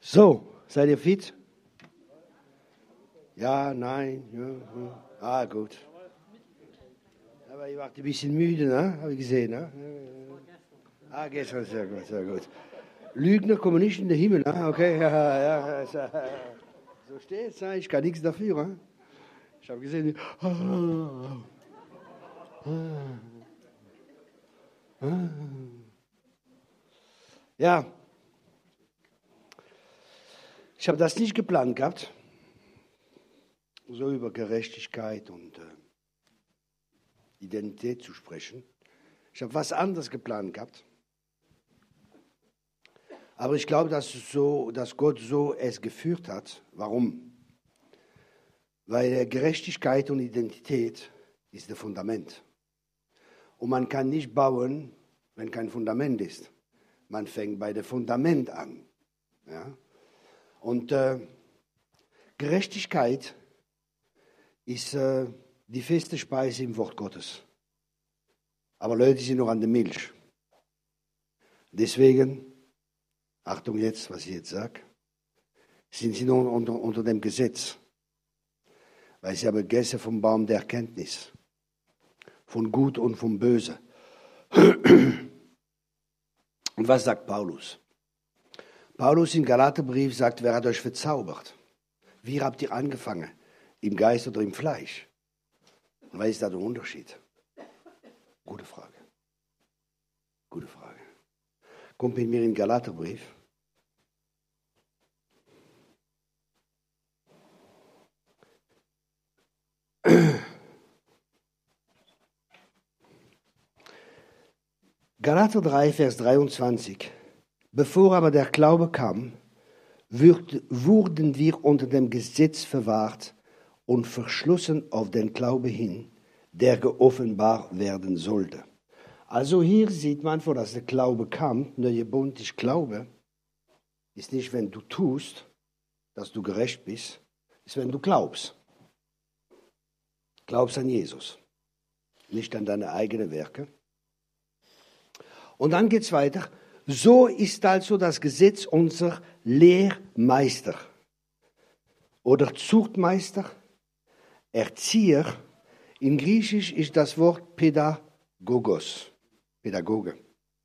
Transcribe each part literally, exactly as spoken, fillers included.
So, seid ihr fit? Ja, nein, ja, ja. Ah, gut. Aber ihr wart ein bisschen müde, ne? Habe ich gesehen, ne? Ah, gestern, sehr gut, sehr gut. Lügner kommen nicht in den Himmel, ne? Okay, ja, ja. So steht es, ne? Ich kann nichts dafür, ne? Ich habe gesehen, ja. Ich habe das nicht geplant gehabt, so über Gerechtigkeit und äh, Identität zu sprechen. Ich habe was anderes geplant gehabt. Aber ich glaube, dass, so, dass Gott so es geführt hat. Warum? Weil Gerechtigkeit und Identität ist das Fundament. Und man kann nicht bauen, wenn kein Fundament ist. Man fängt bei dem Fundament an. Ja? Und äh, Gerechtigkeit ist äh, die feste Speise im Wort Gottes. Aber Leute sind noch an der Milch. Deswegen, Achtung jetzt, was ich jetzt sage, sind sie noch unter, unter dem Gesetz. Weil sie haben gegessen vom Baum der Erkenntnis. Von Gut und vom Böse. Und was sagt Paulus? Paulus im Galaterbrief sagt, wer hat euch verzaubert? Wie habt ihr angefangen? Im Geist oder im Fleisch? Und was ist da der Unterschied? Gute Frage. Gute Frage. Kommt mit mir in den Galaterbrief. Galater drei, Vers dreiundzwanzig. Bevor aber der Glaube kam, wurden wir unter dem Gesetz verwahrt und verschlossen auf den Glaube hin, der geoffenbart werden sollte. Also hier sieht man, vor dass der Glaube kam, neue Bund, ich glaube, ist nicht, wenn du tust, dass du gerecht bist, ist, wenn du glaubst. Glaubst an Jesus, nicht an deine eigenen Werke. Und dann geht es weiter. So ist also das Gesetz unser Lehrmeister oder Zuchtmeister, Erzieher. In Griechisch ist das Wort Pädagogos, Pädagoge.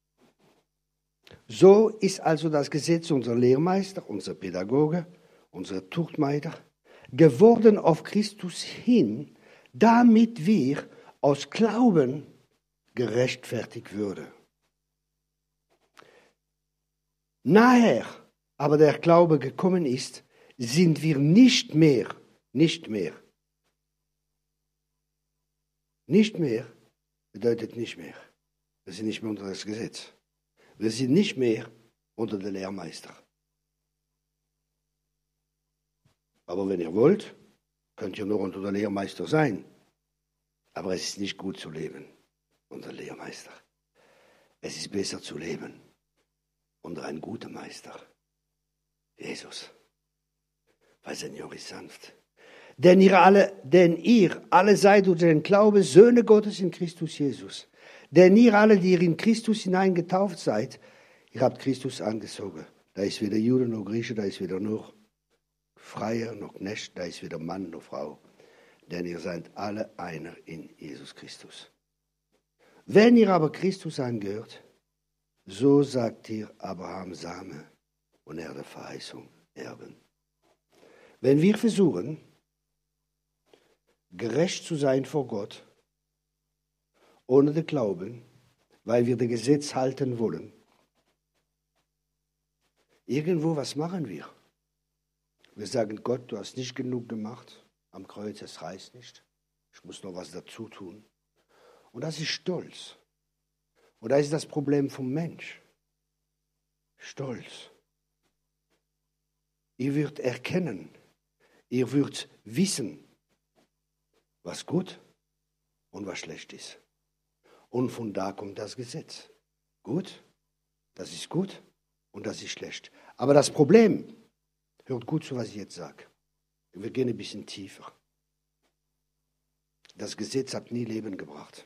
So ist also das Gesetz unser Lehrmeister, unser Pädagoge, unser Zuchtmeister, geworden auf Christus hin, damit wir aus Glauben gerechtfertigt würden. Nachher aber der Glaube gekommen ist, sind wir nicht mehr, nicht mehr, nicht mehr bedeutet nicht mehr. Wir sind nicht mehr unter das Gesetz. Wir sind nicht mehr unter der Lehrmeister. Aber wenn ihr wollt, könnt ihr noch unter der Lehrmeister sein. Aber es ist nicht gut zu leben unter der Lehrmeister. Es ist besser zu leben unter ein guter Meister, Jesus, weil sein Joch ist sanft. Denn ihr alle, denn ihr alle seid durch den Glauben Söhne Gottes in Christus Jesus. Denn ihr alle, die ihr in Christus hineingetauft seid, ihr habt Christus angezogen. Da ist weder Jude noch Grieche, da ist weder noch Freier noch Knecht, da ist weder Mann noch Frau. Denn ihr seid alle einer in Jesus Christus. Wenn ihr aber Christus angehört, so sagt ihr Abraham Same und er der Verheißung erben. Wenn wir versuchen, gerecht zu sein vor Gott, ohne den Glauben, weil wir das Gesetz halten wollen, irgendwo, was machen wir? Wir sagen, Gott, du hast nicht genug gemacht am Kreuz, es reicht nicht. Ich muss noch was dazu tun. Und das ist Stolz. Und da ist das Problem vom Mensch. Stolz. Ihr würdet erkennen, ihr würdet wissen, was gut und was schlecht ist. Und von da kommt das Gesetz. Gut, das ist gut und das ist schlecht. Aber das Problem, hört gut zu, was ich jetzt sage. Wir gehen ein bisschen tiefer. Das Gesetz hat nie Leben gebracht.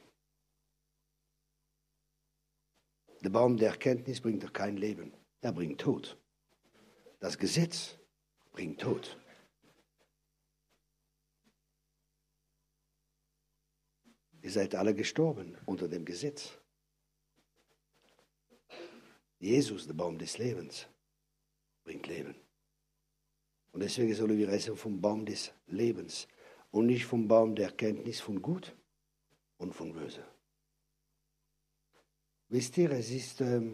Der Baum der Erkenntnis bringt doch kein Leben, er bringt Tod. Das Gesetz bringt Tod. Ihr seid alle gestorben unter dem Gesetz. Jesus, der Baum des Lebens, bringt Leben. Und deswegen sollen wir essen vom Baum des Lebens und nicht vom Baum der Erkenntnis von Gut und von Böse. Wisst ihr, es ist ähm,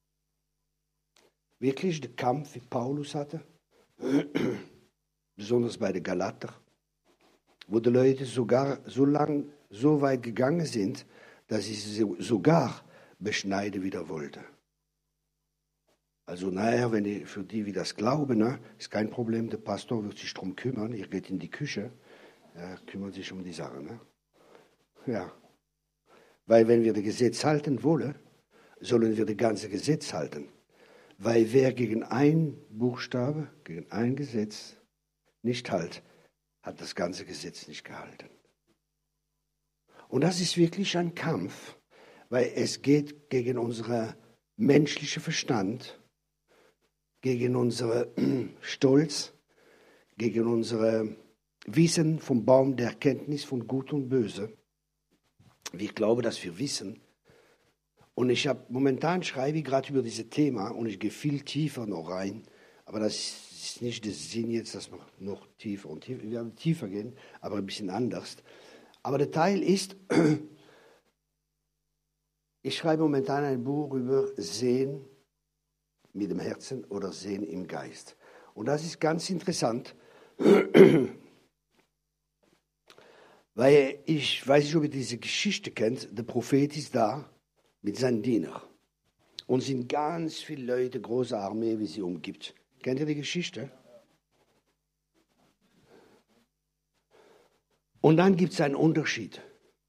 wirklich der Kampf, wie Paulus hatte, besonders bei den Galater, wo die Leute sogar so lang, so weit gegangen sind, dass sie sogar beschneiden wieder wollten. Also naja, wenn die, für die, wie das glauben, ne, ist kein Problem, der Pastor wird sich darum kümmern, ihr geht in die Küche, er kümmert sich um die Sache. Ne? Ja, weil wenn wir das Gesetz halten wollen, sollen wir das ganze Gesetz halten. Weil wer gegen ein Buchstabe, gegen ein Gesetz nicht hält, hat das ganze Gesetz nicht gehalten. Und das ist wirklich ein Kampf, weil es geht gegen unseren menschlichen Verstand, gegen unseren Stolz, gegen unser Wissen vom Baum der Erkenntnis von Gut und Böse. Wir glauben, dass wir wissen. Und ich habe momentan schreibe ich gerade über dieses Thema und ich gehe viel tiefer noch rein. Aber das ist nicht der Sinn jetzt, dass wir noch tiefer und tiefer, wir werden tiefer gehen, aber ein bisschen anders. Aber der Teil ist, ich schreibe momentan ein Buch über Sehen mit dem Herzen oder Sehen im Geist. Und das ist ganz interessant, weil ich weiß nicht, ob ihr diese Geschichte kennt, der Prophet ist da mit seinen Dienern. Und sind ganz viele Leute, große Armee, wie sie umgibt. Kennt ihr die Geschichte? Und dann gibt es einen Unterschied.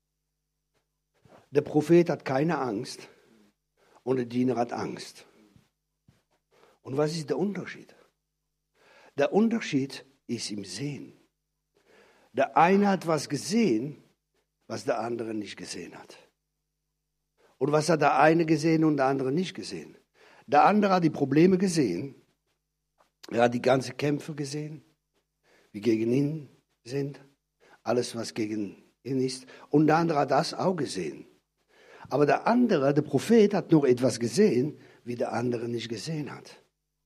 Der Prophet hat keine Angst und der Diener hat Angst. Und was ist der Unterschied? Der Unterschied ist im Sehen. Der eine hat was gesehen, was der andere nicht gesehen hat. Und was hat der eine gesehen und der andere nicht gesehen? Der andere hat die Probleme gesehen. Er hat die ganzen Kämpfe gesehen, wie gegen ihn sind. Alles, was gegen ihn ist. Und der andere hat das auch gesehen. Aber der andere, der Prophet, hat noch etwas gesehen, wie der andere nicht gesehen hat.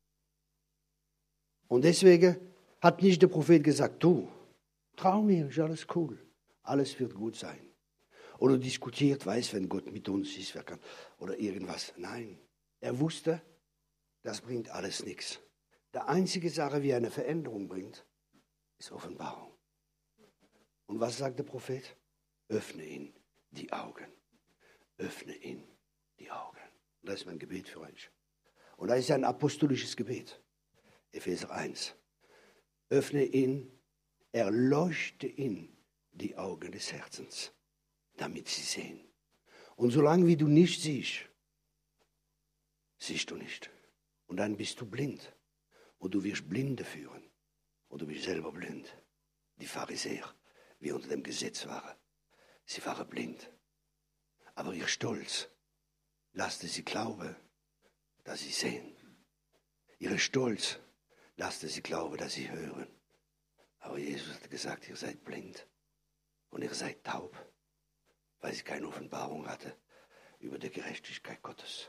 Und deswegen hat nicht der Prophet gesagt, du, trau mir, ist alles cool, alles wird gut sein. Oder diskutiert, weiß, wenn Gott mit uns ist, wer kann, oder irgendwas. Nein, er wusste, das bringt alles nichts. Die einzige Sache, wie eine Veränderung bringt, ist Offenbarung. Und was sagt der Prophet? Öffne ihn die Augen. Öffne ihn die Augen. Und das ist mein Gebet für euch. Und das ist ein apostolisches Gebet. Epheser eins. Öffne ihn, erleuchte ihn die Augen des Herzens, damit sie sehen. Und solange wie du nicht siehst, siehst du nicht. Und dann bist du blind. Und du wirst Blinde führen. Und du bist selber blind. Die Pharisäer, wie unter dem Gesetz waren, sie waren blind. Aber ihr Stolz lasste sie glauben, dass sie sehen. Ihre Stolz lasste sie glauben, dass sie hören. Aber Jesus hat gesagt, ihr seid blind und ihr seid taub, weil sie keine Offenbarung hatte über die Gerechtigkeit Gottes.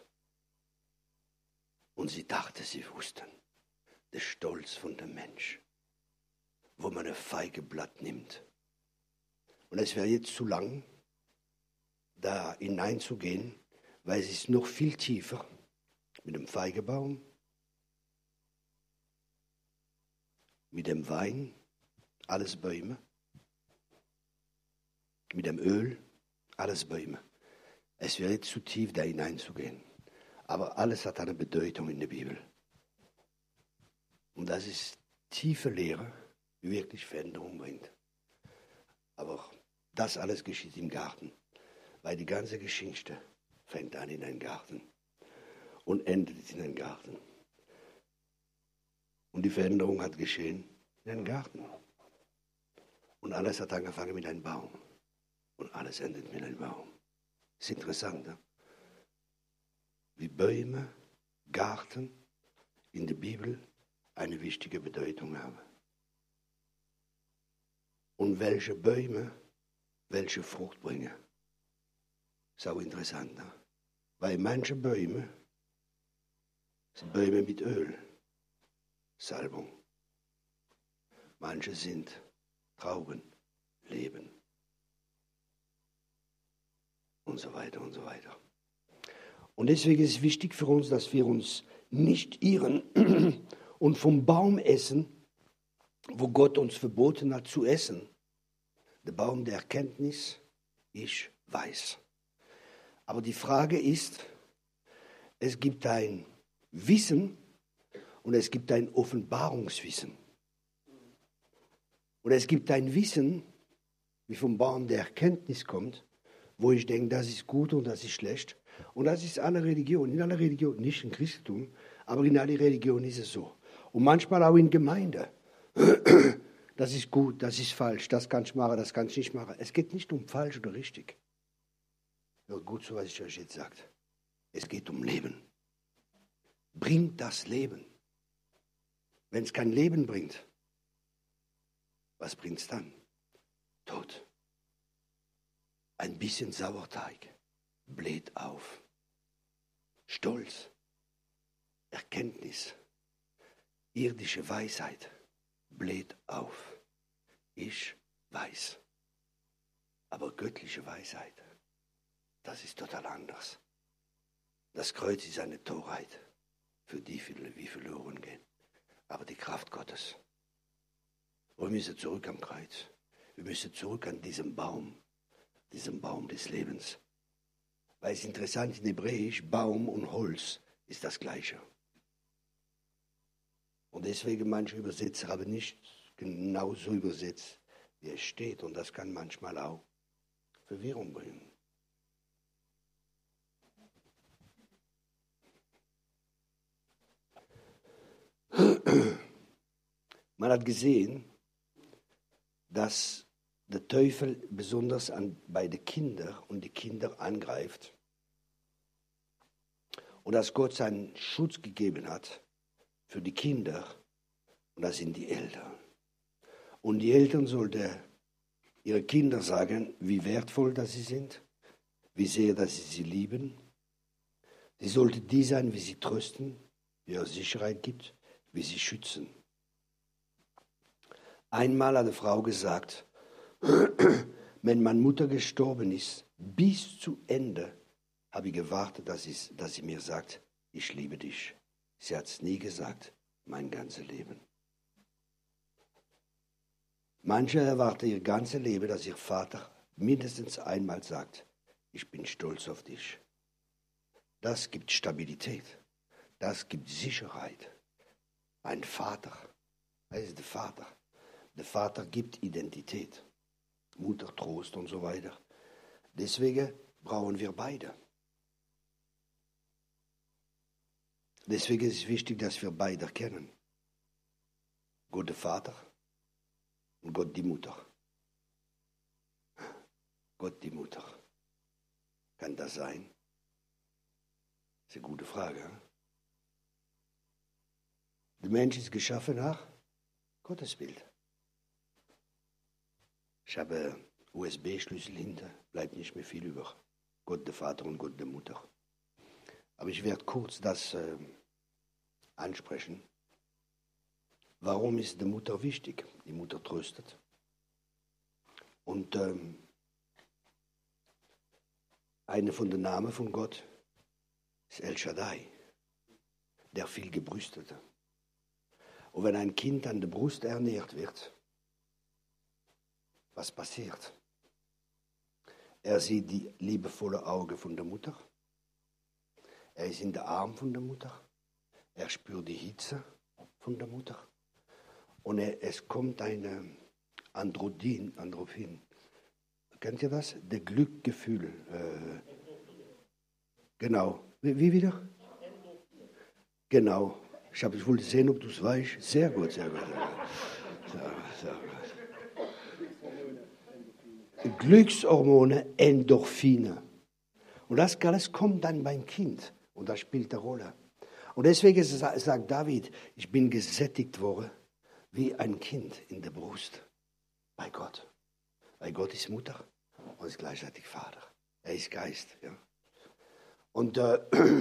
Und sie dachte, sie wussten, der Stolz von dem Mensch, wo man ein Feigeblatt nimmt. Und es wäre jetzt zu lang, da hineinzugehen, weil es ist noch viel tiefer mit dem Feigebaum, mit dem Wein, alles Bäume, mit dem Öl, alles Bäume. Es wäre jetzt zu tief, da hineinzugehen. Aber alles hat eine Bedeutung in der Bibel. Und das ist tiefe Lehre, die wirklich Veränderung bringt. Aber das alles geschieht im Garten. Weil die ganze Geschichte fängt an in einem Garten und endet in einem Garten. Und die Veränderung hat geschehen in einem Garten. Und alles hat angefangen mit einem Baum. Und alles endet mit einem Baum. Das ist interessant, ne? Wie Bäume, Garten in der Bibel eine wichtige Bedeutung haben. Und welche Bäume welche Frucht bringen. Das ist auch interessant. Ne? Weil manche Bäume sind Bäume mit Öl, Salbung. Manche sind Trauben, Leben. Und so weiter und so weiter. Und deswegen ist es wichtig für uns, dass wir uns nicht irren und vom Baum essen, wo Gott uns verboten hat zu essen. Der Baum der Erkenntnis, ich weiß. Aber die Frage ist, es gibt ein Wissen und es gibt ein Offenbarungswissen. Und es gibt ein Wissen, wie vom Baum der Erkenntnis kommt, wo ich denke, das ist gut und das ist schlecht. Und das ist alle Religionen. In aller Religion, nicht im Christentum, aber in aller Religion ist es so. Und manchmal auch in Gemeinde. Das ist gut, das ist falsch, das kann ich machen, das kann ich nicht machen. Es geht nicht um falsch oder richtig. Hört gut zu, was ich euch jetzt sage. Es geht um Leben. Bringt das Leben. Wenn es kein Leben bringt, was bringt es dann? Tod. Ein bisschen Sauerteig bläht auf. Stolz, Erkenntnis, irdische Weisheit bläht auf. Ich weiß. Aber göttliche Weisheit, das ist total anders. Das Kreuz ist eine Torheit, für die viele, wie verloren gehen. Aber die Kraft Gottes. Wir müssen zurück am Kreuz. Wir müssen zurück an diesen Baum, diesen Baum des Lebens. Weil es interessant in Hebräisch, Baum und Holz ist das Gleiche. Und deswegen manche Übersetzer haben nicht genau so übersetzt, wie es steht. Und das kann manchmal auch Verwirrung bringen. Man hat gesehen, dass der Teufel besonders an, bei den Kindern und die Kinder angreift. Und dass Gott seinen Schutz gegeben hat für die Kinder, und das sind die Eltern. Und die Eltern sollten ihre Kinder sagen, wie wertvoll dass sie sind, wie sehr dass sie sie lieben. Sie sollten die sein, wie sie trösten, wie es Sicherheit gibt, wie sie schützen. Einmal hat eine Frau gesagt, wenn meine Mutter gestorben ist, bis zu Ende habe ich gewartet, dass sie, dass sie mir sagt, ich liebe dich. Sie hat es nie gesagt, mein ganzes Leben. Manche erwarten ihr ganzes Leben, dass ihr Vater mindestens einmal sagt, ich bin stolz auf dich. Das gibt Stabilität, das gibt Sicherheit. Ein Vater, das ist der Vater. Der Vater gibt Identität, Mutter, Trost und so weiter. Deswegen brauchen wir beide. Deswegen ist es wichtig, dass wir beide kennen. Gott der Vater und Gott die Mutter. Gott die Mutter. Kann das sein? Das ist eine gute Frage. Hm? Der Mensch ist geschaffen nach Gottes Bild. Ich habe U S B-Schlüssel hinter, bleibt nicht mehr viel über. Gott der Vater und Gott der Mutter. Aber ich werde kurz das äh, ansprechen. Warum ist die Mutter wichtig? Die Mutter tröstet. Und ähm, einer von den Namen von Gott ist El Shaddai, der vielgebrüstete. Und wenn ein Kind an der Brust ernährt wird, was passiert? Er sieht die liebevolle Augen von der Mutter. Er ist in der Arm von der Mutter. Er spürt die Hitze von der Mutter. Und er, es kommt eine Androdin, Androphin. Kennt ihr das? Der Glückgefühl. Äh, genau. Wie, wie wieder? Genau. Ich, hab, ich wollte sehen, ob du es weißt. Sehr gut, sehr gut. Sehr gut, sehr gut. Glückshormone, Endorphine. Und das alles kommt dann beim Kind. Und das spielt eine Rolle. Und deswegen sagt David, ich bin gesättigt worden wie ein Kind in der Brust bei Gott. Weil Gott ist Mutter und ist gleichzeitig Vater. Er ist Geist. Ja. Und äh,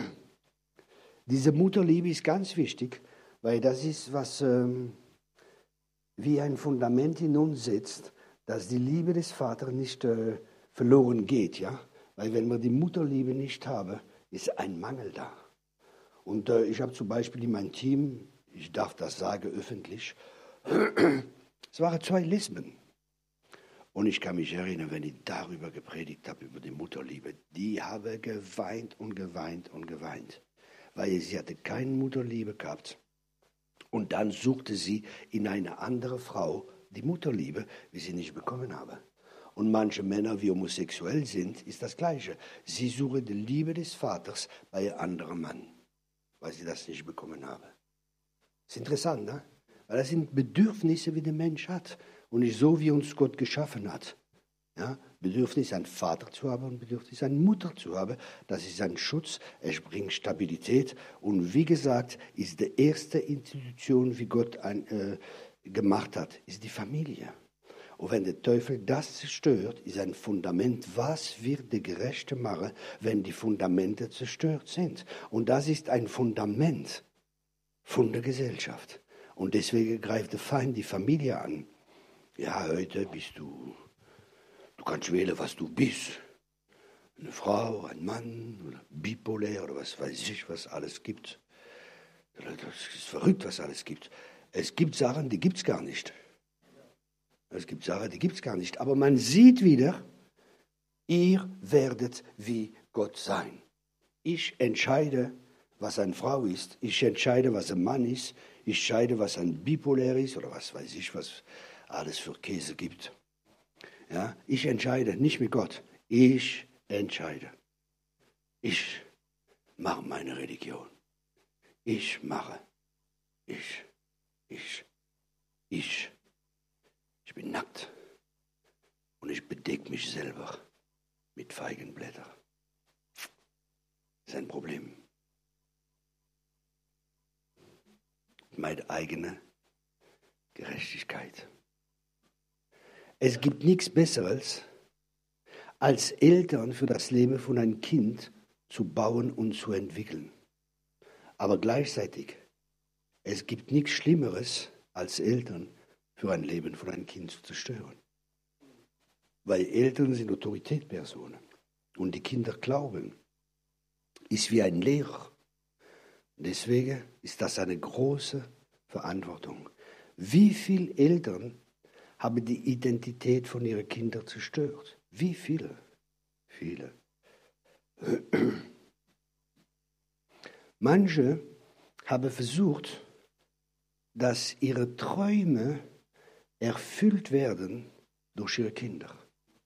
diese Mutterliebe ist ganz wichtig, weil das ist, was ähm, wie ein Fundament in uns setzt, dass die Liebe des Vaters nicht äh, verloren geht. Ja? Weil wenn wir die Mutterliebe nicht haben, ist ein Mangel da. Und äh, ich habe zum Beispiel in meinem Team, ich darf das sagen öffentlich, es waren zwei Lesben. Und ich kann mich erinnern, wenn ich darüber gepredigt habe, über die Mutterliebe, die haben geweint und geweint und geweint. Weil sie hatte keine Mutterliebe gehabt. Und dann suchte sie in eine andere Frau die Mutterliebe, wie sie nicht bekommen habe. Und manche Männer, die homosexuell sind, ist das Gleiche. Sie suchen die Liebe des Vaters bei einem anderen Mann, weil sie das nicht bekommen haben. Das ist interessant, ne? Weil das sind Bedürfnisse, die der Mensch hat. Und nicht so, wie uns Gott geschaffen hat. Ja? Bedürfnis, einen Vater zu haben und Bedürfnis, eine Mutter zu haben. Das ist ein Schutz, es bringt Stabilität. Und wie gesagt, ist die erste Institution, wie Gott ein, äh, gemacht hat, ist die Familie. Und wenn der Teufel das zerstört, ist ein Fundament, was wird der Gerechte machen, wenn die Fundamente zerstört sind. Und das ist ein Fundament von der Gesellschaft. Und deswegen greift der Feind die Familie an. Ja, heute bist du, du kannst wählen, was du bist. Eine Frau, ein Mann, oder bipolär oder was weiß ich, was alles gibt. Das ist verrückt, was alles gibt. Es gibt Sachen, die gibt es gar nicht. Es gibt Sachen, die gibt es gar nicht. Aber man sieht wieder, ihr werdet wie Gott sein. Ich entscheide, was eine Frau ist. Ich entscheide, was ein Mann ist. Ich entscheide, was ein bipolär ist oder was weiß ich, was alles für Käse gibt. Ja, ich entscheide, nicht mit Gott. Ich entscheide. Ich mache meine Religion. Ich mache. Ich. Ich. Ich. Ich bin nackt. Und ich bedecke mich selber mit Feigenblättern. Das ist ein Problem. Meine eigene Gerechtigkeit. Es gibt nichts Besseres, als Eltern für das Leben von einem Kind zu bauen und zu entwickeln. Aber gleichzeitig, es gibt nichts Schlimmeres, als Eltern für ein Leben von einem Kind zu zerstören. Weil Eltern sind Autoritätspersonen und die Kinder glauben, ist wie ein Lehrer. Deswegen ist das eine große Verantwortung. Wie viele Eltern haben die Identität von ihren Kindern zerstört? Wie viele? Viele. Manche haben versucht, dass ihre Träume erfüllt werden durch ihre Kinder.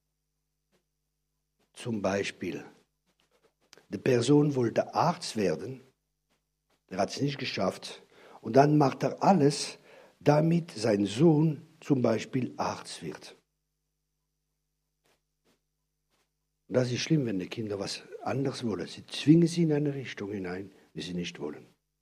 Zum Beispiel, die Person wollte Arzt werden, der hat es nicht geschafft, und dann macht er alles, damit sein Sohn zum Beispiel Arzt wird. Und das ist schlimm, wenn die Kinder was anderes wollen. Sie zwingen sie in eine Richtung hinein, die sie nicht wollen.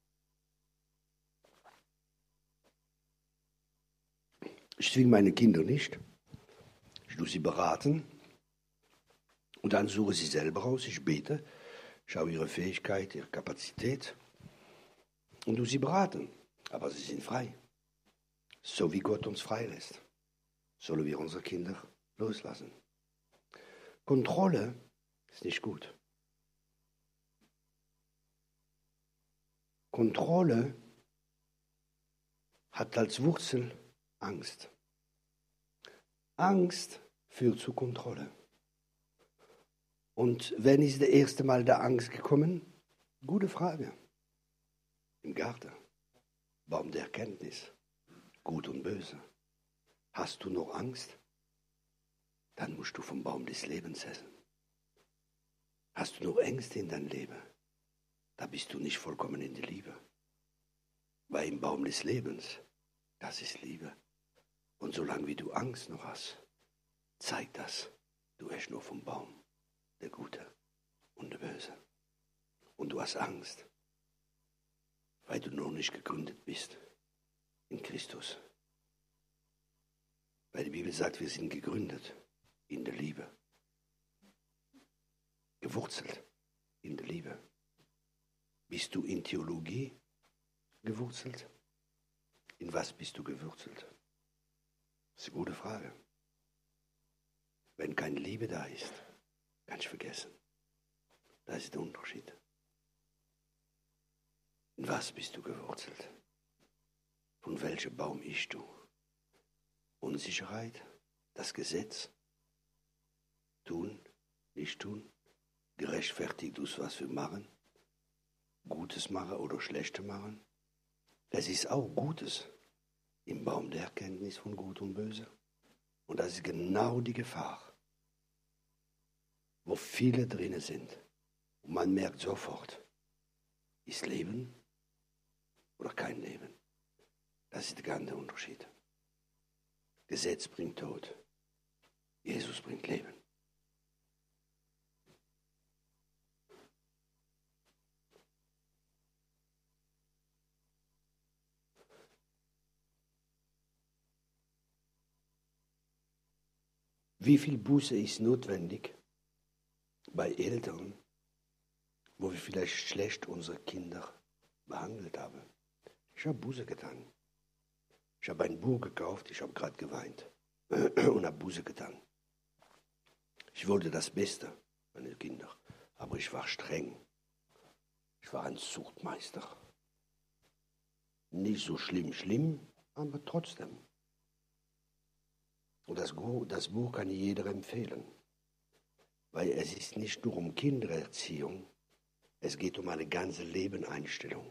Ich zwinge meine Kinder nicht. Ich tue sie beraten. Und dann suche sie selber aus. Ich bete, schaue ihre Fähigkeit, ihre Kapazität. Und tue sie beraten. Aber sie sind frei. So wie Gott uns frei lässt, sollen wir unsere Kinder loslassen. Kontrolle ist nicht gut. Kontrolle hat als Wurzel Angst. Angst führt zu Kontrolle. Und wann ist das erste Mal der Angst gekommen? Gute Frage. Im Garten. Baum der Erkenntnis. Gut und böse. Hast du noch Angst? Dann musst du vom Baum des Lebens essen. Hast du noch Ängste in deinem Leben? Da bist du nicht vollkommen in der Liebe. Weil im Baum des Lebens, das ist Liebe. Und solange wie du Angst noch hast, zeigt das, du hast nur vom Baum, der Gute und der Böse. Und du hast Angst. Weil du noch nicht gegründet bist in Christus. Weil die Bibel sagt, wir sind gegründet in der Liebe. Gewurzelt in der Liebe. Bist du in Theologie gewurzelt? In was bist du gewurzelt? Das ist eine gute Frage. Wenn keine Liebe da ist, kannst du vergessen. Das ist der Unterschied. In was bist du gewurzelt? Von welchem Baum ischst du? Unsicherheit, das Gesetz, tun, nicht tun, gerechtfertigt aus was wir machen, Gutes machen oder Schlechtes machen. Es ist auch Gutes im Baum der Erkenntnis von Gut und Böse. Und das ist genau die Gefahr, wo viele drinnen sind. Und man merkt sofort, ist Leben oder kein Leben. Das ist der ganze Unterschied. Gesetz bringt Tod. Jesus bringt Leben. Wie viel Buße ist notwendig bei Eltern, wo wir vielleicht schlecht unsere Kinder behandelt haben? Ich habe Buße getan. Ich habe ein Buch gekauft, ich habe gerade geweint und habe Buße getan. Ich wollte das Beste für meine Kinder, aber ich war streng. Ich war ein Zuchtmeister. Nicht so schlimm, schlimm, aber trotzdem. Und das, das Buch kann jeder empfehlen, weil es ist nicht nur um Kindererziehung, es geht um eine ganze Lebenseinstellung.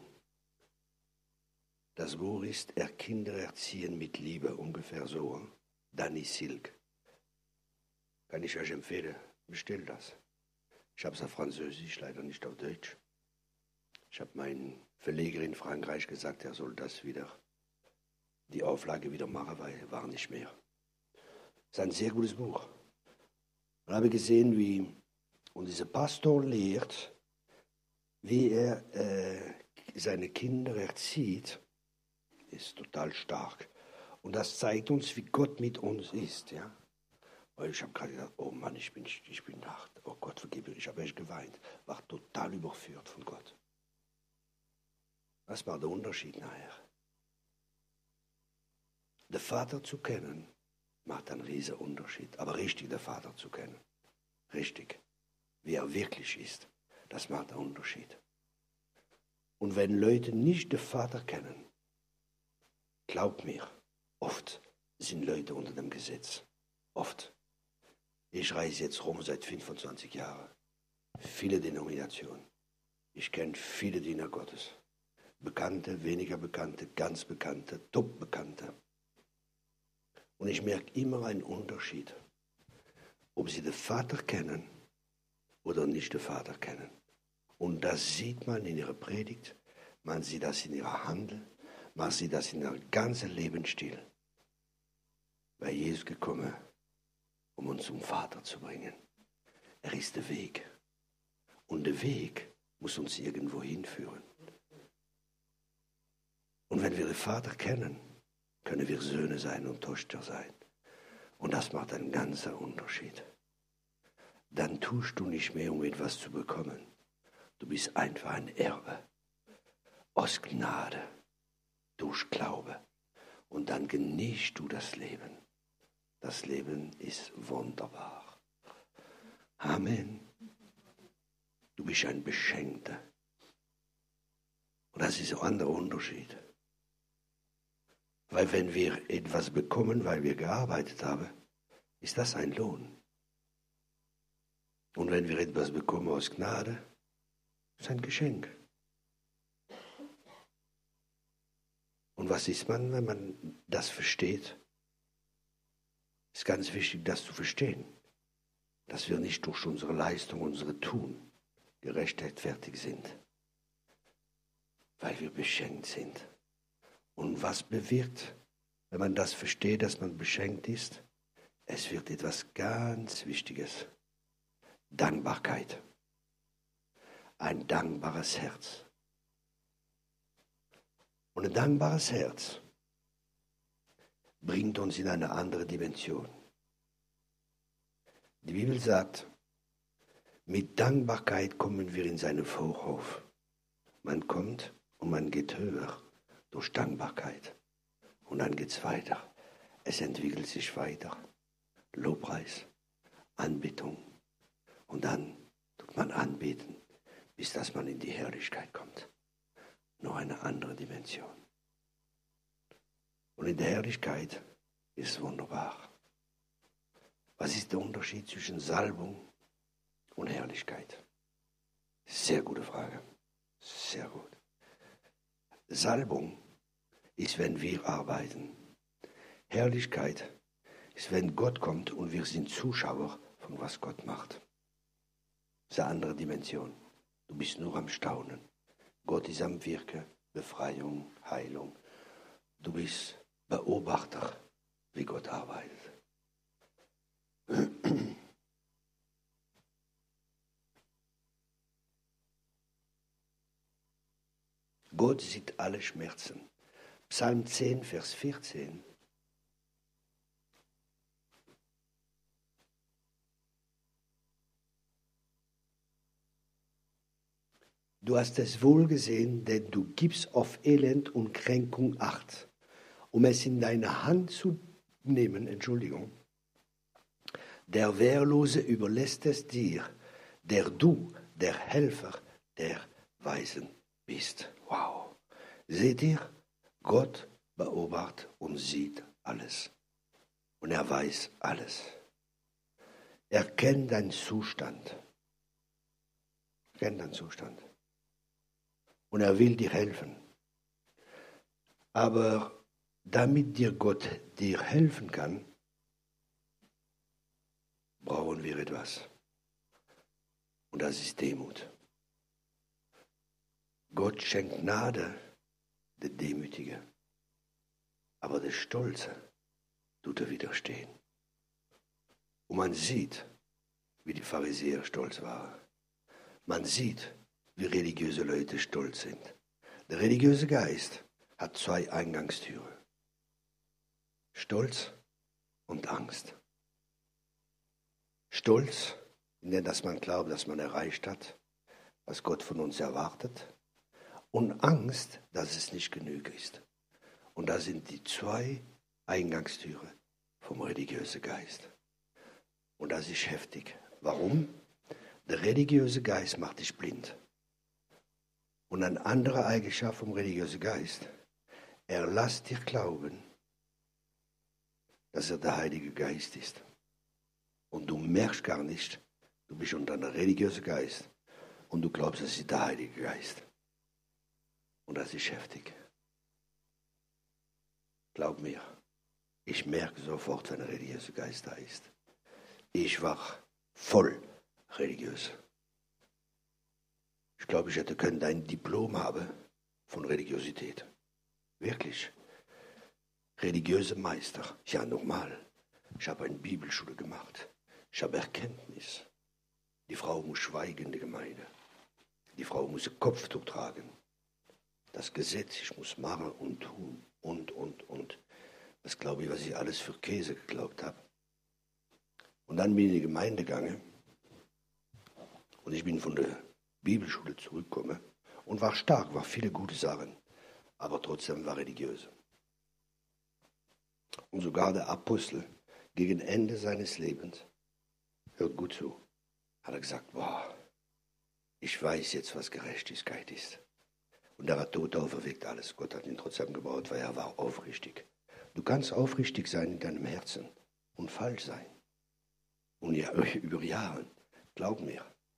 Das Buch ist Er Kinder erziehen mit Liebe, ungefähr so. Danny Silk. Kann ich euch empfehlen, bestellt das. Ich habe es auf Französisch, leider nicht auf Deutsch. Ich habe meinem Verleger in Frankreich gesagt, er soll das wieder, die Auflage wieder machen, weil war nicht mehr. Das ist ein sehr gutes Buch. Dann habe ich gesehen, wie und dieser Pastor lehrt, wie er äh, seine Kinder erzieht, ist total stark. Und das zeigt uns, wie Gott mit uns ist. Ja? Weil ich habe gerade gedacht, oh Mann, ich bin, ich bin hart. Oh Gott, vergib mir, ich habe echt geweint. War total überführt von Gott. Das war der Unterschied nachher. Den Vater zu kennen, macht einen riesen Unterschied. Aber richtig den Vater zu kennen, richtig, wie er wirklich ist, das macht einen Unterschied. Und wenn Leute nicht den Vater kennen, glaub mir, oft sind Leute unter dem Gesetz. Oft. Ich reise jetzt rum seit fünfundzwanzig Jahren. Viele Denominationen. Ich kenne viele Diener Gottes. Bekannte, weniger Bekannte, ganz Bekannte, Top-Bekannte. Und ich merke immer einen Unterschied, ob sie den Vater kennen oder nicht den Vater kennen. Und das sieht man in ihrer Predigt, man sieht das in ihrer Handel, man sieht das in ihrem ganzen Lebensstil. Weil Jesus gekommen, um uns zum Vater zu bringen. Er ist der Weg. Und der Weg muss uns irgendwo hinführen. Und wenn wir den Vater kennen, können wir Söhne sein und Töchter sein. Und das macht einen ganzen Unterschied. Dann tust du nicht mehr, um etwas zu bekommen. Du bist einfach ein Erbe. Aus Gnade, durch Glaube. Und dann genießt du das Leben. Das Leben ist wunderbar. Amen. Du bist ein Beschenkter. Und das ist ein anderer Unterschied. Weil wenn wir etwas bekommen, weil wir gearbeitet haben, ist das ein Lohn. Und wenn wir etwas bekommen aus Gnade, ist ein Geschenk. Und was ist man, wenn man das versteht? Es ist ganz wichtig, das zu verstehen, dass wir nicht durch unsere Leistung, unsere Tun gerechtfertigt sind, weil wir beschenkt sind. Und was bewirkt, wenn man das versteht, dass man beschenkt ist? Es wird etwas ganz Wichtiges. Dankbarkeit. Ein dankbares Herz. Und ein dankbares Herz bringt uns in eine andere Dimension. Die Bibel sagt, mit Dankbarkeit kommen wir in seinen Vorhof. Man kommt und man geht höher durch Dankbarkeit. Und dann geht es weiter. Es entwickelt sich weiter. Lobpreis, Anbetung. Und dann tut man anbeten, bis dass man in die Herrlichkeit kommt. Noch eine andere Dimension. Und in der Herrlichkeit ist es wunderbar. Was ist der Unterschied zwischen Salbung und Herrlichkeit? Sehr gute Frage. Sehr gut. Salbung ist, wenn wir arbeiten. Herrlichkeit ist, wenn Gott kommt und wir sind Zuschauer von was Gott macht. Das ist eine andere Dimension. Du bist nur am Staunen. Gott ist am Wirken, Befreiung, Heilung. Du bist Beobachter, wie Gott arbeitet. Gott sieht alle Schmerzen. Psalm zehn, Vers vierzehn. Du hast es wohl gesehen, denn du gibst auf Elend und Kränkung Acht, um es in deine Hand zu nehmen, Entschuldigung. Der Wehrlose überlässt es dir, der du, der Helfer der Weisen bist. Wow. Seht ihr? Gott beobachtet und sieht alles. Und er weiß alles. Er kennt deinen Zustand. Er kennt deinen Zustand. Und er will dir helfen. Aber damit dir Gott dir helfen kann, brauchen wir etwas. Und das ist Demut. Gott schenkt Gnade der Demütige. Aber der Stolze tut er widerstehen. Und man sieht, wie die Pharisäer stolz waren. Man sieht, wie religiöse Leute stolz sind. Der religiöse Geist hat zwei Eingangstüren. Stolz und Angst. Stolz, in dem dass man glaubt, dass man erreicht hat, was Gott von uns erwartet. Und Angst, dass es nicht genug ist. Und das sind die zwei Eingangstüren vom religiösen Geist. Und das ist heftig. Warum? Der religiöse Geist macht dich blind. Und eine andere Eigenschaft vom religiösen Geist, er lässt dir glauben, dass er der Heilige Geist ist. Und du merkst gar nicht, du bist unter einem religiösen Geist und du glaubst, es ist der Heilige Geist. Und das ist heftig. Glaub mir, ich merke sofort, wenn ein religiöser Geist da ist. Ich war voll religiös. Ich glaube, ich hätte können ein Diplom haben von Religiosität. Wirklich. Religiöse Meister. Ja, normal. Ich habe eine Bibelschule gemacht. Ich habe Erkenntnis. Die Frau muss schweigen in der Gemeinde. Die Frau muss ein Kopftuch tragen. Das Gesetz, ich muss machen und tun. Und, und, und. Das glaube ich, was ich alles für Käse geglaubt habe. Und dann bin ich in die Gemeinde gegangen. Und ich bin von der Bibelschule zurückgekommen und war stark, war viele gute Sachen, aber trotzdem war religiös. Und sogar der Apostel gegen Ende seines Lebens, hört gut zu, hat er gesagt, boah, ich weiß jetzt, was Gerechtigkeit ist. Und er hat tot auferweckt alles. Gott hat ihn trotzdem gebaut, weil er war aufrichtig. Du kannst aufrichtig sein in deinem Herzen und falsch sein. Und ja, über Jahre, glaub mir.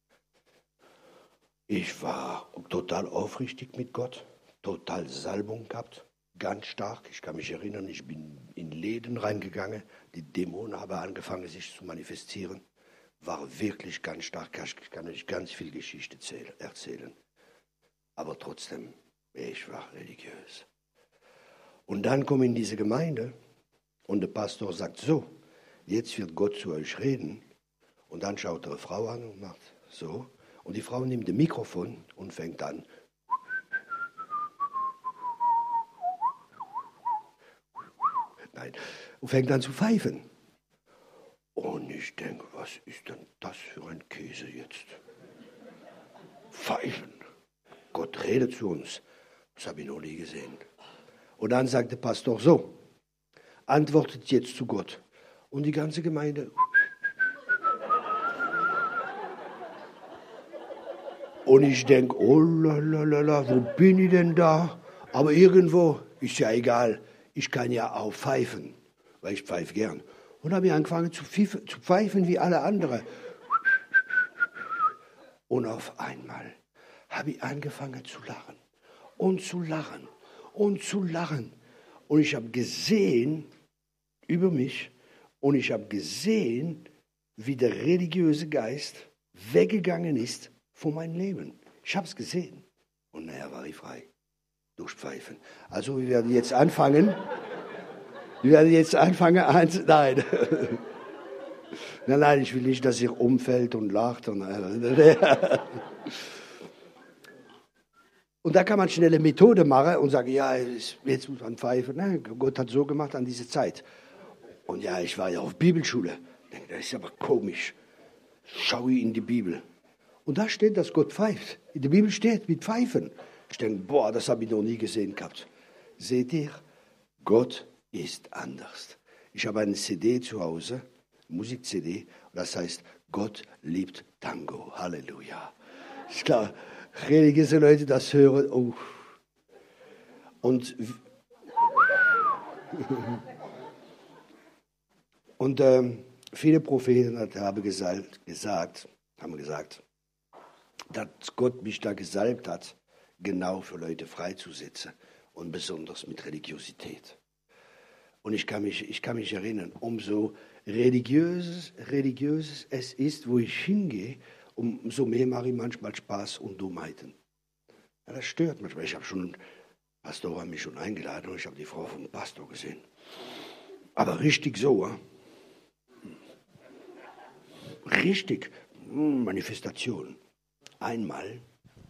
Ich war total aufrichtig mit Gott, total Salbung gehabt, ganz stark. Ich kann mich erinnern, ich bin in Läden reingegangen, die Dämonen haben angefangen, sich zu manifestieren. War wirklich ganz stark, ich kann euch ganz viel Geschichte erzählen. Aber trotzdem, ich war religiös. Und dann komme ich in diese Gemeinde und der Pastor sagt so, jetzt wird Gott zu euch reden. Und dann schaut er eine Frau an und macht so. Und die Frau nimmt das Mikrofon und fängt an. rein. Und fängt an zu pfeifen. Und ich denke, was ist denn das für ein Käse jetzt? Pfeifen. Gott redet zu uns. Das habe ich noch nie gesehen. Und dann sagt der Pastor so, antwortet jetzt zu Gott. Und die ganze Gemeinde. Und ich denke, oh lalalala, wo bin ich denn da? Aber irgendwo, ist ja egal, ich kann ja auch pfeifen, weil ich pfeife gern. Und habe ich angefangen zu pfeifen wie alle anderen. Und auf einmal habe ich angefangen zu lachen und zu lachen und zu lachen. Und ich habe gesehen über mich und ich habe gesehen, wie der religiöse Geist weggegangen ist von meinem Leben. Ich habe es gesehen. Und nachher war ich frei. Durch Pfeifen. Also wir werden jetzt anfangen. Wir werden jetzt anfangen. Eins, nein. Nein, nein, ich will nicht, dass ihr umfällt und lacht. Und, und da kann man schnell eine Methode machen und sagen, ja, jetzt muss man pfeifen. Nein, Gott hat so gemacht an diese Zeit. Und ja, ich war ja auf Bibelschule. Das ist aber komisch. Schaue in die Bibel. Und da steht, dass Gott pfeift. In der Bibel steht, mit Pfeifen. Ich denke, boah, das habe ich noch nie gesehen gehabt. Seht ihr, Gott ist anders. Ich habe eine C D zu Hause, Musik-C D, das heißt, Gott liebt Tango. Halleluja. Ist klar, religiöse Leute das hören, oh. Und, und ähm, viele Propheten haben gesagt, gesagt, haben gesagt, dass Gott mich da gesalbt hat, genau für Leute freizusetzen und besonders mit Religiosität. Und ich kann mich, ich kann mich erinnern, umso religiöses, religiöses es ist, wo ich hingehe, umso mehr mache ich manchmal Spaß und Dummheiten. Ja, das stört manchmal. Ich habe schon, Pastor hat mich schon eingeladen und ich habe die Frau vom Pastor gesehen. Aber richtig so, ja? Richtig, Manifestation. Einmal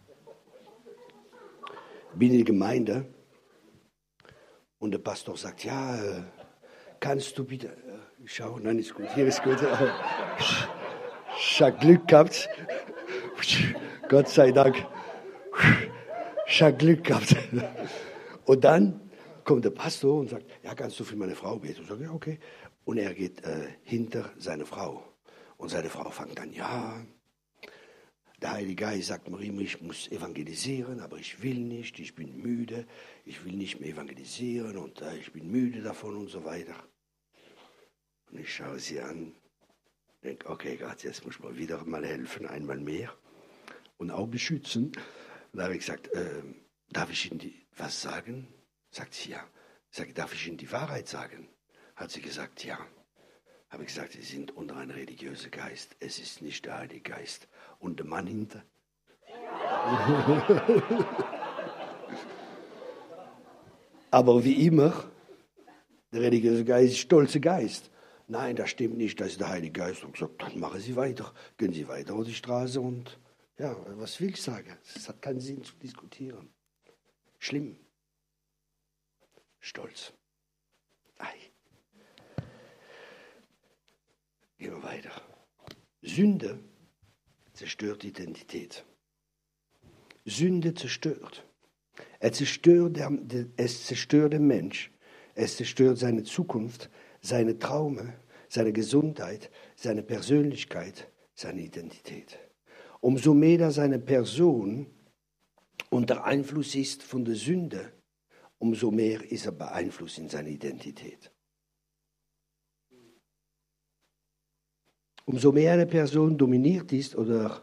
bin in der Gemeinde und der Pastor sagt, ja, kannst du bitte, schau, nein, ist gut, hier ist gut. Ich habe Glück gehabt, Gott sei Dank, ich habe Glück gehabt. Und dann kommt der Pastor und sagt, ja, kannst du für meine Frau beten? Und ich sage, ja, okay. Und er geht äh, hinter seine Frau und seine Frau fängt an, ja, der Heilige Geist sagt mir immer, ich muss evangelisieren, aber ich will nicht, ich bin müde, ich will nicht mehr evangelisieren und äh, ich bin müde davon und so weiter. Und ich schaue sie an, denke, okay, Gott, jetzt muss man wieder mal helfen, einmal mehr und auch beschützen. Und da habe ich gesagt, äh, darf ich Ihnen die, was sagen? Sagt sie, ja. Ich sage, darf ich Ihnen die Wahrheit sagen? Hat sie gesagt, ja. Habe ich gesagt, Sie sind unter einem religiösen Geist. Es ist nicht der Heilige Geist. Und der Mann hinter. Aber wie immer, der religiöse Geist ist stolzer Geist. Nein, das stimmt nicht, das ist der Heilige Geist. Und gesagt, dann machen Sie weiter. Gehen Sie weiter auf die Straße und ja, was will ich sagen? Es hat keinen Sinn zu diskutieren. Schlimm. Stolz. Ei. Gehen wir weiter. Sünde zerstört Identität. Sünde zerstört. Er zerstört der, es zerstört den Mensch. Es zerstört seine Zukunft, seine Traume, seine Gesundheit, seine Persönlichkeit, seine Identität. Umso mehr seine Person unter Einfluss ist von der Sünde, umso mehr ist er beeinflusst in seiner Identität. Umso mehr eine Person dominiert ist oder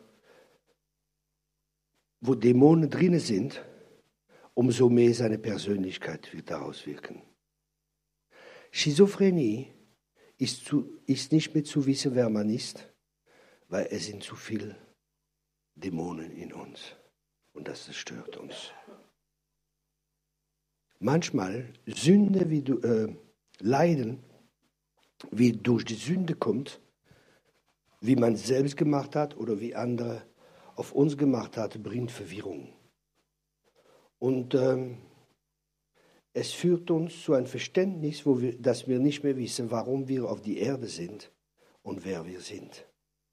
wo Dämonen drin sind, umso mehr seine Persönlichkeit wird daraus wirken. Schizophrenie ist, zu, ist nicht mehr zu wissen, wer man ist, weil es sind zu viele Dämonen in uns und das zerstört uns. Manchmal Sünde, wie du, äh, Leiden, wie durch die Sünde kommt, wie man es selbst gemacht hat oder wie andere auf uns gemacht hat, bringt Verwirrung. Und ähm, Es führt uns zu einem Verständnis, wo wir, dass wir nicht mehr wissen, warum wir auf die Erde sind und wer wir sind.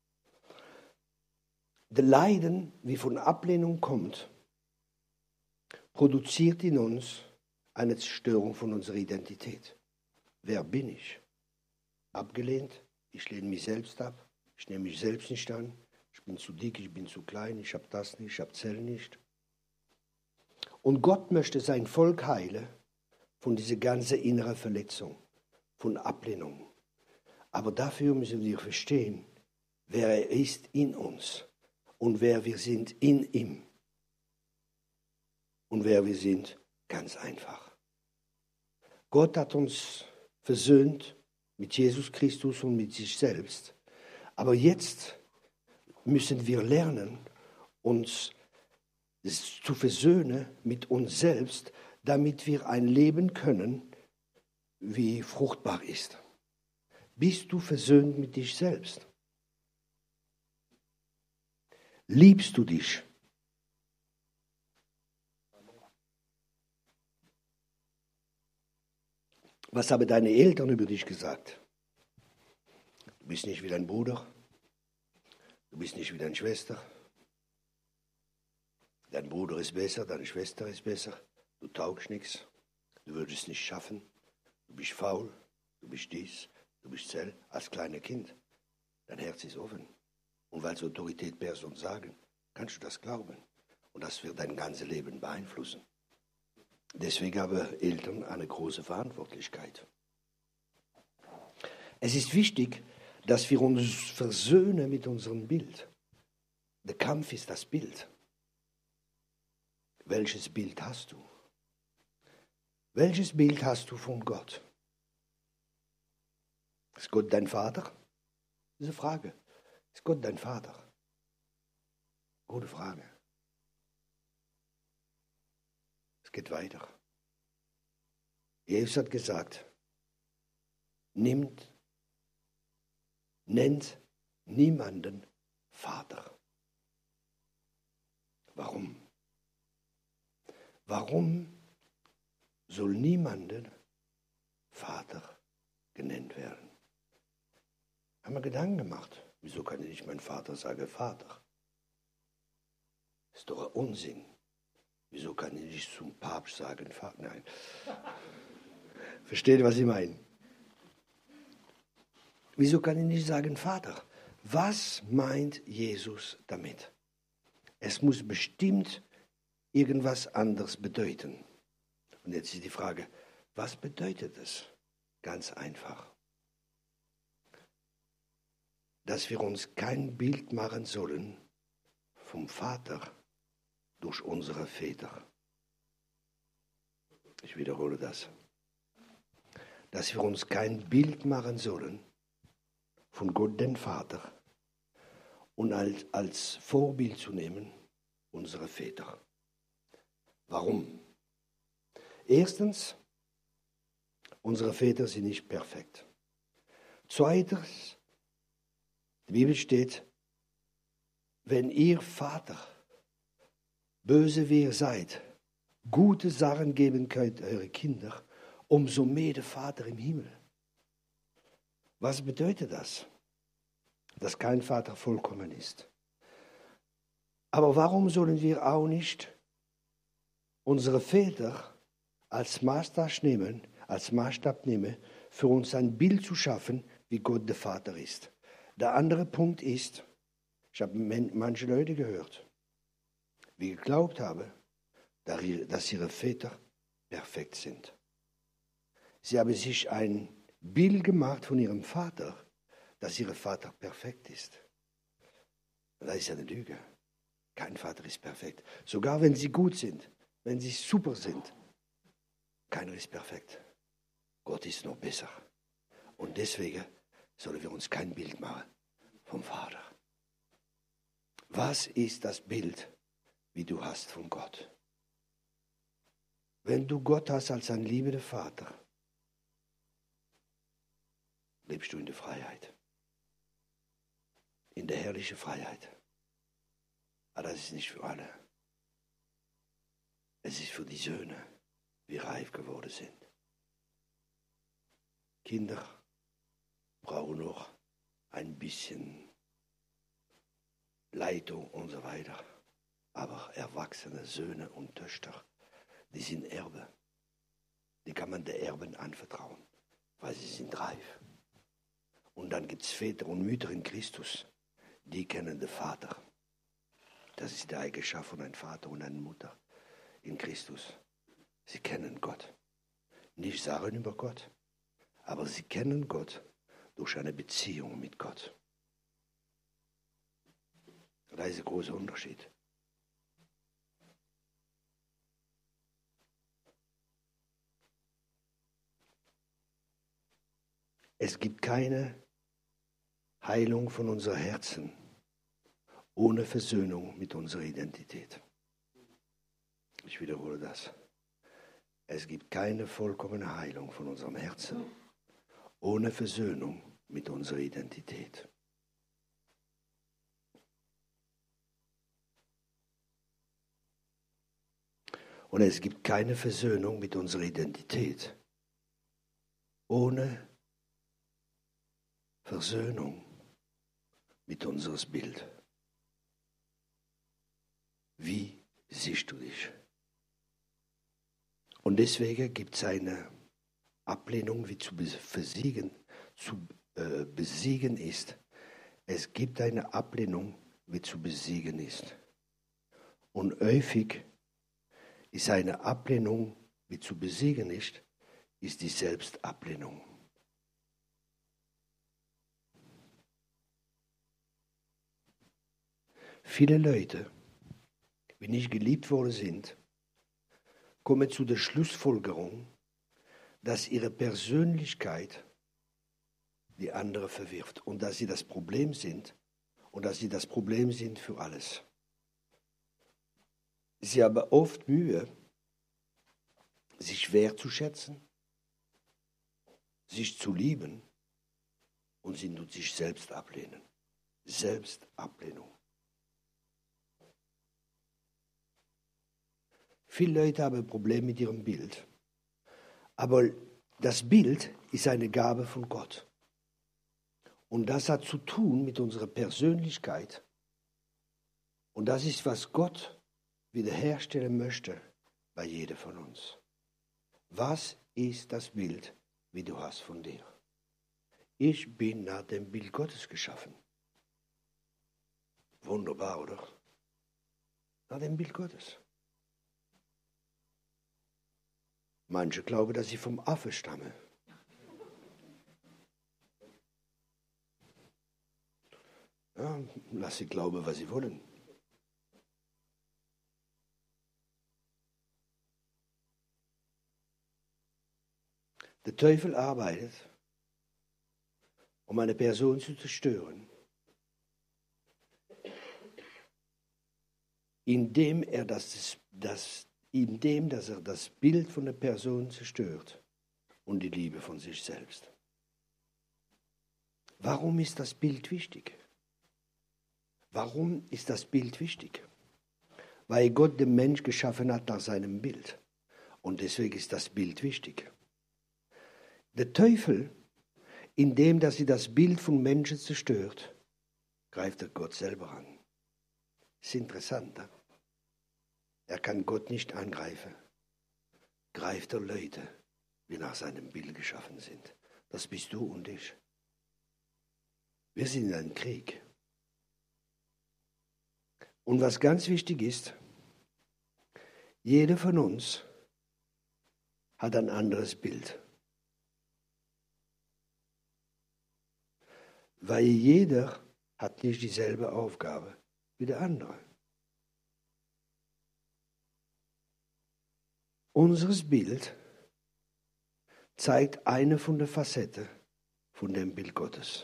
Das Leiden, wie von Ablehnung kommt, produziert in uns eine Zerstörung von unserer Identität. Wer bin ich? Abgelehnt, ich lehne mich selbst ab, ich nehme mich selbst nicht an, ich bin zu dick, ich bin zu klein, ich habe das nicht, ich habe Zell nicht. Und Gott möchte sein Volk heilen von dieser ganzen inneren Verletzung, von Ablehnung. Aber dafür müssen wir verstehen, wer er ist in uns und wer wir sind in ihm. Und wer wir sind, ganz einfach. Gott hat uns versöhnt mit Jesus Christus und mit sich selbst. Aber jetzt müssen wir lernen, uns zu versöhnen mit uns selbst, damit wir ein Leben können, wie fruchtbar ist. Bist du versöhnt mit dich selbst? Liebst du dich? Was haben deine Eltern über dich gesagt? Du bist nicht wie dein Bruder, du bist nicht wie deine Schwester. Dein Bruder ist besser, deine Schwester ist besser. Du taugst nichts, du würdest es nicht schaffen. Du bist faul, du bist dies, du bist Zell. Als kleines Kind, dein Herz ist offen. Und weil es Autorität Personen sagen, kannst du das glauben. Und das wird dein ganzes Leben beeinflussen. Deswegen haben Eltern eine große Verantwortlichkeit. Es ist wichtig, dass wir uns versöhnen mit unserem Bild. Der Kampf ist das Bild. Welches Bild hast du? Welches Bild hast du von Gott? Ist Gott dein Vater? Das ist eine Frage. Ist Gott dein Vater? Gute Frage. Es geht weiter. Jesus hat gesagt, nimmt, nennt niemanden Vater. Warum? Warum soll niemanden Vater genannt werden? Haben wir Gedanken gemacht. Wieso kann ich nicht mein Vater sagen, Vater? Ist doch ein Unsinn. Wieso kann ich nicht zum Papst sagen, Vater? Nein. Versteht ihr, was ich meine? Wieso kann ich nicht sagen, Vater? Was meint Jesus damit? Es muss bestimmt irgendwas anderes bedeuten. Und jetzt ist die Frage, was bedeutet es? Ganz einfach. Dass wir uns kein Bild machen sollen vom Vater durch unsere Väter. Ich wiederhole das. Dass wir uns kein Bild machen sollen von Gott, den Vater, und als, als Vorbild zu nehmen unsere Väter. Warum? Erstens, unsere Väter sind nicht perfekt. Zweitens, die Bibel steht, wenn ihr Vater, böse wie ihr seid, gute Sachen geben könnt eure Kinder, umso mehr der Vater im Himmel. Was bedeutet das? Dass kein Vater vollkommen ist. Aber warum sollen wir auch nicht unsere Väter als Maßstab nehmen, als Maßstab nehmen, für uns ein Bild zu schaffen, wie Gott der Vater ist? Der andere Punkt ist, ich habe manche Leute gehört, die geglaubt haben, dass ihre Väter perfekt sind. Sie haben sich ein Bild gemacht von ihrem Vater, dass ihr Vater perfekt ist. Und das ist eine Lüge. Kein Vater ist perfekt. Sogar wenn sie gut sind, wenn sie super sind, keiner ist perfekt. Gott ist noch besser. Und deswegen sollen wir uns kein Bild machen vom Vater. Was ist das Bild, wie du hast von Gott? Wenn du Gott hast als ein liebender Vater, lebst du in der Freiheit. In der herrlichen Freiheit. Aber das ist nicht für alle. Es ist für die Söhne. wir reif geworden sind. Kinder brauchen noch ein bisschen Leitung und so weiter. Aber erwachsene Söhne und Töchter, die sind Erbe. Die kann man der Erben anvertrauen, weil sie sind reif. Und dann gibt es Väter und Mütter in Christus, die kennen den Vater. Das ist die Eigenschaft von einem Vater und einer Mutter in Christus. Sie kennen Gott. Nicht sagen über Gott, aber sie kennen Gott durch eine Beziehung mit Gott. Da ist ein großer Unterschied. Es gibt keine Heilung von unserem Herzen ohne Versöhnung mit unserer Identität. Ich wiederhole das. Es gibt keine vollkommene Heilung von unserem Herzen ohne Versöhnung mit unserer Identität. Und es gibt keine Versöhnung mit unserer Identität ohne Versöhnung mit unserem Bild. Wie siehst du dich? Und deswegen gibt es eine Ablehnung, wie zu besiegen, zu äh, besiegen ist. Es gibt eine Ablehnung, wie zu besiegen ist. Und häufig ist eine Ablehnung, wie zu besiegen ist, ist die Selbstablehnung. Viele Leute, die nicht geliebt worden sind, kommen zu der Schlussfolgerung, dass ihre Persönlichkeit die andere verwirft und dass sie das Problem sind und dass sie das Problem sind für alles. Sie haben oft Mühe, sich wertzuschätzen, sich zu lieben und sie nur sich selbst ablehnen. Selbstablehnung. Viele Leute haben ein Problem mit ihrem Bild. Aber das Bild ist eine Gabe von Gott. Und das hat zu tun mit unserer Persönlichkeit. Und das ist, was Gott wiederherstellen möchte bei jedem von uns. Was ist das Bild, wie du hast von dir? Ich bin nach dem Bild Gottes geschaffen. Wunderbar, oder? Nach dem Bild Gottes. Manche glauben, dass ich vom Affe stamme. Ja, lass sie glauben, was sie wollen. Der Teufel arbeitet, um eine Person zu zerstören, indem er das, das indem dass er das Bild von der Person zerstört und die Liebe von sich selbst. Warum ist das Bild wichtig? Warum ist das Bild wichtig? Weil Gott den Mensch geschaffen hat nach seinem Bild. Und deswegen ist das Bild wichtig. Der Teufel, indem dass sie das Bild von Menschen zerstört, greift er Gott selber an. Ist interessant, ne? Er kann Gott nicht angreifen. Greift er Leute, die nach seinem Bild geschaffen sind. Das bist du und ich. Wir sind in einem Krieg. Und was ganz wichtig ist, jeder von uns hat ein anderes Bild. Weil jeder hat nicht dieselbe Aufgabe wie der andere. Unser Bild zeigt eine von den Facetten von dem Bild Gottes.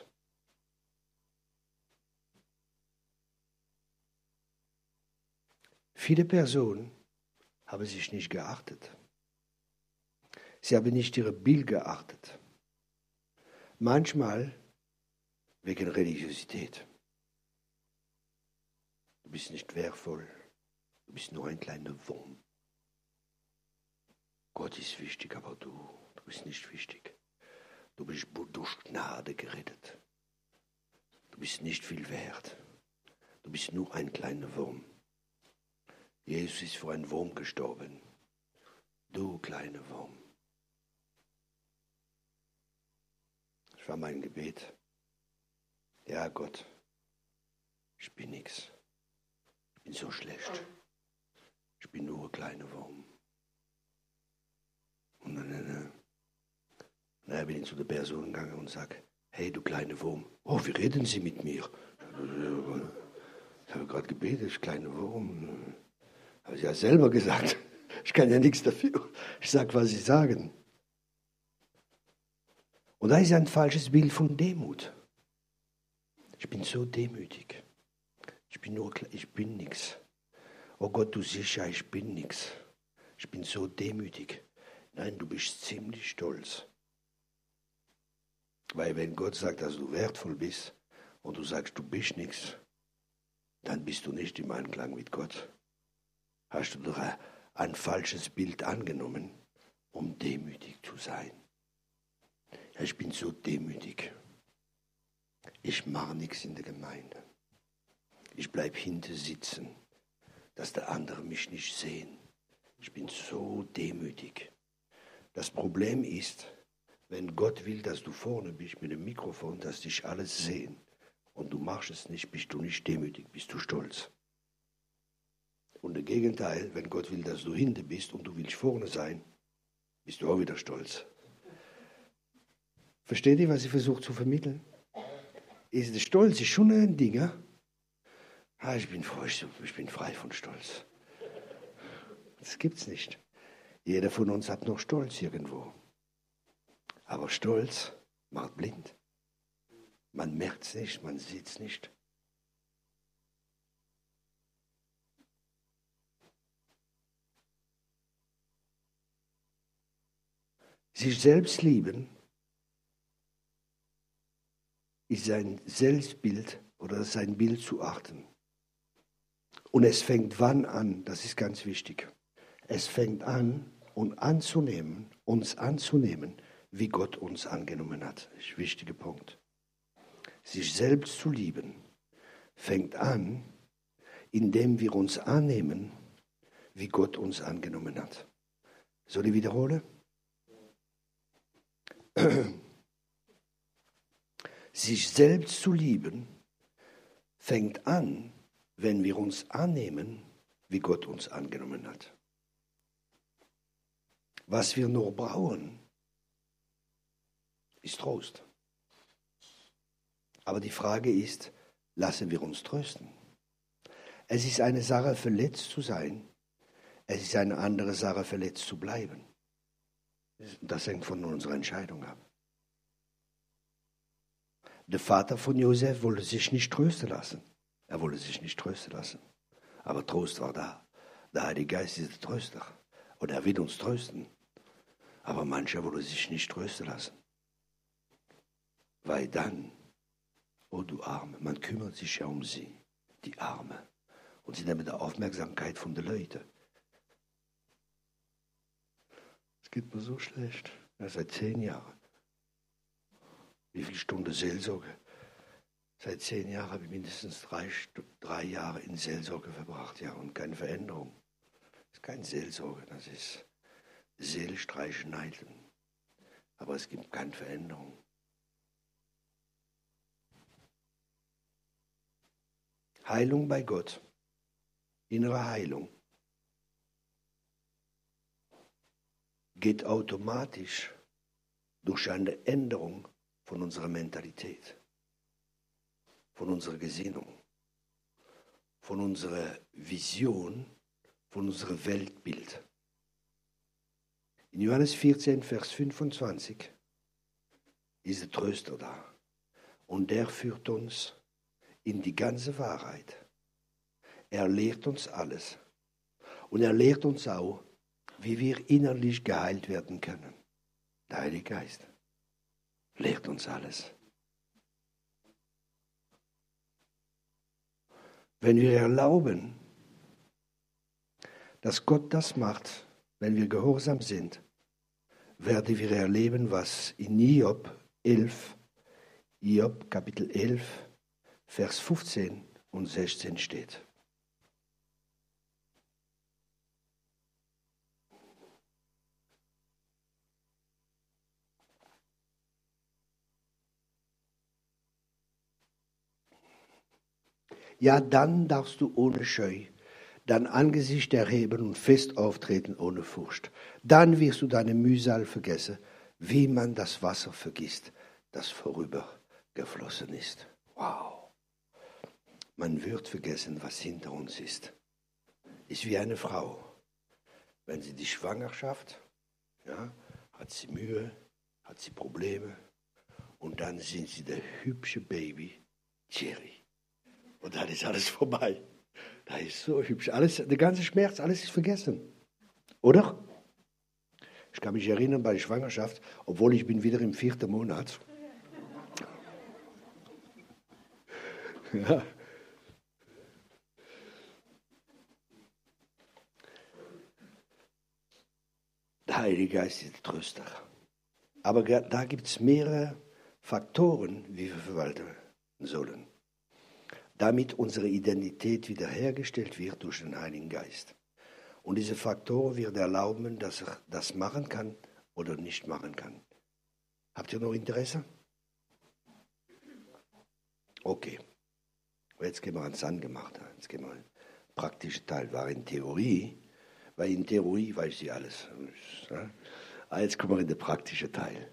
Viele Personen haben sich nicht geachtet. Sie haben nicht ihr Bild geachtet. Manchmal wegen Religiosität. Du bist nicht wertvoll. Du bist nur ein kleiner Wurm. Gott ist wichtig, aber du, du bist nicht wichtig. Du bist durch Gnade gerettet. Du bist nicht viel wert. Du bist nur ein kleiner Wurm. Jesus ist für einen Wurm gestorben. Du kleiner Wurm. Das war mein Gebet. Ja, Gott, ich bin nichts. Ich bin so schlecht. Ich bin nur ein kleiner Wurm. Und dann, dann, dann bin ich zu der Person gegangen und sage, hey, du kleiner Wurm. Oh, wie reden Sie mit mir? Ich habe gerade gebetet, ich kleiner Wurm. Habe ich ja selber gesagt. Ich kann ja nichts dafür. Ich sage, was Sie sagen. Und da ist ein falsches Bild von Demut. Ich bin so demütig. Ich bin nur, ich bin nichts. Oh Gott, du siehst ja, ich bin nichts. Ich bin so demütig. Nein, du bist ziemlich stolz. Weil wenn Gott sagt, dass du wertvoll bist und du sagst, du bist nichts, dann bist du nicht im Einklang mit Gott. Hast du doch ein, ein falsches Bild angenommen, um demütig zu sein. Ja, ich bin so demütig. Ich mache nichts in der Gemeinde. Ich bleibe hinten sitzen, dass der andere mich nicht sehen. Ich bin so demütig. Das Problem ist, wenn Gott will, dass du vorne bist mit dem Mikrofon, dass dich alles sehen und du machst es nicht, bist du nicht demütig, bist du stolz. Und im Gegenteil, wenn Gott will, dass du hinten bist und du willst vorne sein, bist du auch wieder stolz. Versteht ihr, was ich versuche zu vermitteln? Ist der Stolz ist schon ein Ding, ja? Ah, ich bin froh, ich bin frei von Stolz. Das gibt's nicht. Jeder von uns hat noch Stolz irgendwo. Aber Stolz macht blind. Man merkt es nicht, man sieht es nicht. Sich selbst lieben ist sein Selbstbild oder sein Bild zu achten. Und es fängt wann an, das ist ganz wichtig, es fängt an, und anzunehmen, uns anzunehmen, wie Gott uns angenommen hat. Das ist ein wichtiger Punkt. Sich selbst zu lieben fängt an, indem wir uns annehmen, wie Gott uns angenommen hat. Soll ich wiederholen? Sich selbst zu lieben fängt an, wenn wir uns annehmen, wie Gott uns angenommen hat. Was wir nur brauchen, ist Trost. Aber die Frage ist, lassen wir uns trösten? Es ist eine Sache, verletzt zu sein. Es ist eine andere Sache, verletzt zu bleiben. Das hängt von unserer Entscheidung ab. Der Vater von Josef wollte sich nicht trösten lassen. Er wollte sich nicht trösten lassen. Aber Trost war da. Der Heilige Geist ist der Tröster. Und er will uns trösten. Aber mancher wollen sich nicht trösten lassen. Weil dann, oh du Arme, man kümmert sich ja um sie, die Arme. Und sie nehmen die Aufmerksamkeit von den Leuten. Es geht mir so schlecht. Ja, seit zehn Jahren. Wie viele Stunden Seelsorge? Seit zehn Jahren habe ich mindestens drei, drei Jahre in Seelsorge verbracht. Ja, und keine Veränderung. Das ist keine Seelsorge, das ist Seelstreichen halten. Aber es gibt keine Veränderung. Heilung bei Gott, innere Heilung, geht automatisch durch eine Änderung von unserer Mentalität, von unserer Gesinnung, von unserer Vision, von unserem Weltbild. In Johannes vierzehn, Vers fünfundzwanzig ist der Tröster da. Und der führt uns in die ganze Wahrheit. Er lehrt uns alles. Und er lehrt uns auch, wie wir innerlich geheilt werden können. Der Heilige Geist lehrt uns alles. Wenn wir erlauben, dass Gott das macht, wenn wir gehorsam sind, werden wir erleben, was in Hiob elf, Hiob Kapitel elf, Vers fünfzehn und sechzehn steht. Ja, dann darfst du ohne Scheu dein Angesicht erheben und fest auftreten ohne Furcht. Dann wirst du deine Mühsal vergessen, wie man das Wasser vergisst, das vorübergeflossen ist. Wow! Man wird vergessen, was hinter uns ist. Ist wie eine Frau. Wenn sie die Schwangerschaft, ja, hat sie Mühe, hat sie Probleme und dann sind sie der hübsche Baby, Thierry. Und dann ist alles vorbei. Das ist so hübsch. Alles, der ganze Schmerz, alles ist vergessen. Oder? Ich kann mich erinnern bei der Schwangerschaft, obwohl ich bin wieder im vierten Monat. Ja. Der Heilige Geist ist der Tröster. Aber da gibt es mehrere Faktoren, wie wir verwalten sollen, damit unsere Identität wiederhergestellt wird durch den Heiligen Geist. Und diese Faktoren werden erlauben, dass er das machen kann oder nicht machen kann. Habt ihr noch Interesse? Okay. Jetzt gehen wir ans Angemachte. Jetzt gehen wir an den praktischen Teil. War in Theorie, weil in Theorie weiß ich alles. Aber jetzt kommen wir in den praktischen Teil.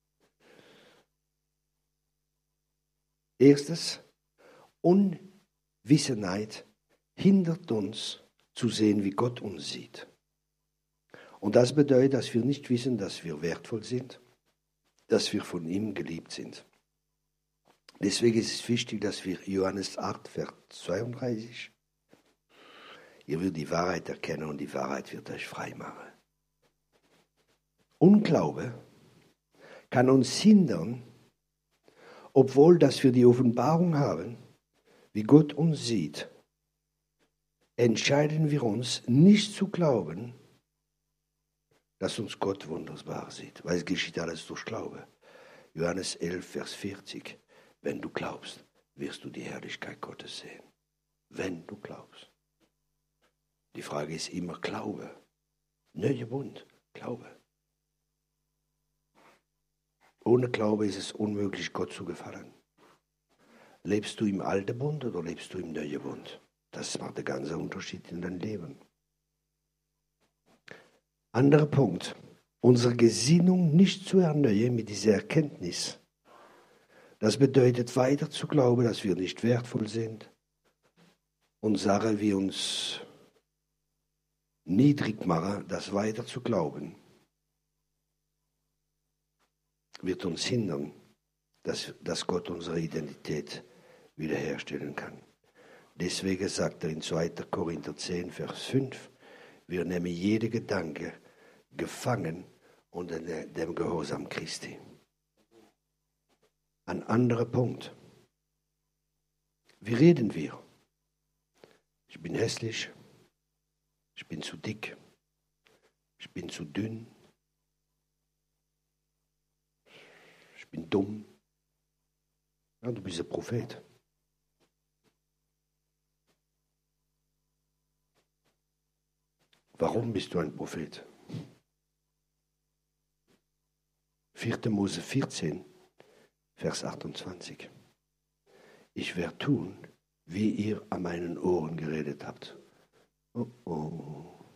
Erstes, Unwissenheit hindert uns zu sehen, wie Gott uns sieht. Und das bedeutet, dass wir nicht wissen, dass wir wertvoll sind, dass wir von ihm geliebt sind. Deswegen ist es wichtig, dass wir Johannes acht, Vers zweiunddreißig, ihr werdet die Wahrheit erkennen und die Wahrheit wird euch frei machen. Unglaube kann uns hindern, obwohl dass wir die Offenbarung haben, wie Gott uns sieht, entscheiden wir uns nicht zu glauben, dass uns Gott wunderbar sieht, weil es geschieht alles durch Glaube. Johannes elf, Vers vierzig. Wenn du glaubst, wirst du die Herrlichkeit Gottes sehen. Wenn du glaubst. Die Frage ist immer Glaube. Neuer Bund, Glaube. Ohne Glaube ist es unmöglich, Gott zu gefallen. Lebst du im alten Bund oder lebst du im neuen Bund? Das macht den ganzen Unterschied in deinem Leben. Anderer Punkt. Unsere Gesinnung nicht zu erneuern mit dieser Erkenntnis. Das bedeutet weiter zu glauben, dass wir nicht wertvoll sind. Und Sachen, wie uns niedrig machen, das weiter zu glauben, wird uns hindern, dass, dass Gott unsere Identität wiederherstellen kann. Deswegen sagt er in zweiter Korinther zehn, Vers fünf, wir nehmen jede Gedanke gefangen unter dem Gehorsam Christi. Ein anderer Punkt. Wie reden wir? Ich bin hässlich, ich bin zu dick, ich bin zu dünn, ich bin dumm. Ja, du bist ein Prophet. Warum bist du ein Prophet? vierter Mose vierzehn, Vers achtundzwanzig. Ich werde tun, wie ihr an meinen Ohren geredet habt. Oh oh.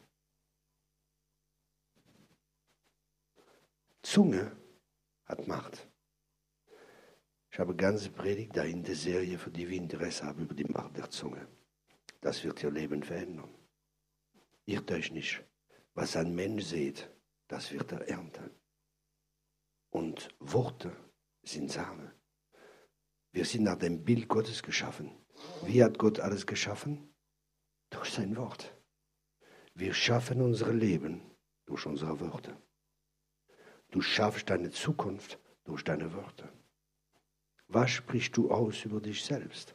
Zunge hat Macht. Ich habe eine ganze Predigt da in der Serie, für die wir Interesse haben, über die Macht der Zunge. Das wird ihr Leben verändern. Irrt euch nicht. Was ein Mensch sieht, das wird er ernten. Und Worte sind Samen. Wir sind nach dem Bild Gottes geschaffen. Wie hat Gott alles geschaffen? Durch sein Wort. Wir schaffen unser Leben durch unsere Worte. Du schaffst deine Zukunft durch deine Worte. Was sprichst du aus über dich selbst?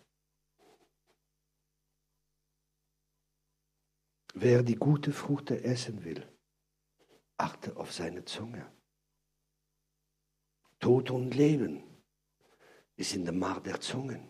Wer die gute Frucht essen will, achte auf seine Zunge. Tod und Leben ist in der Macht der Zungen.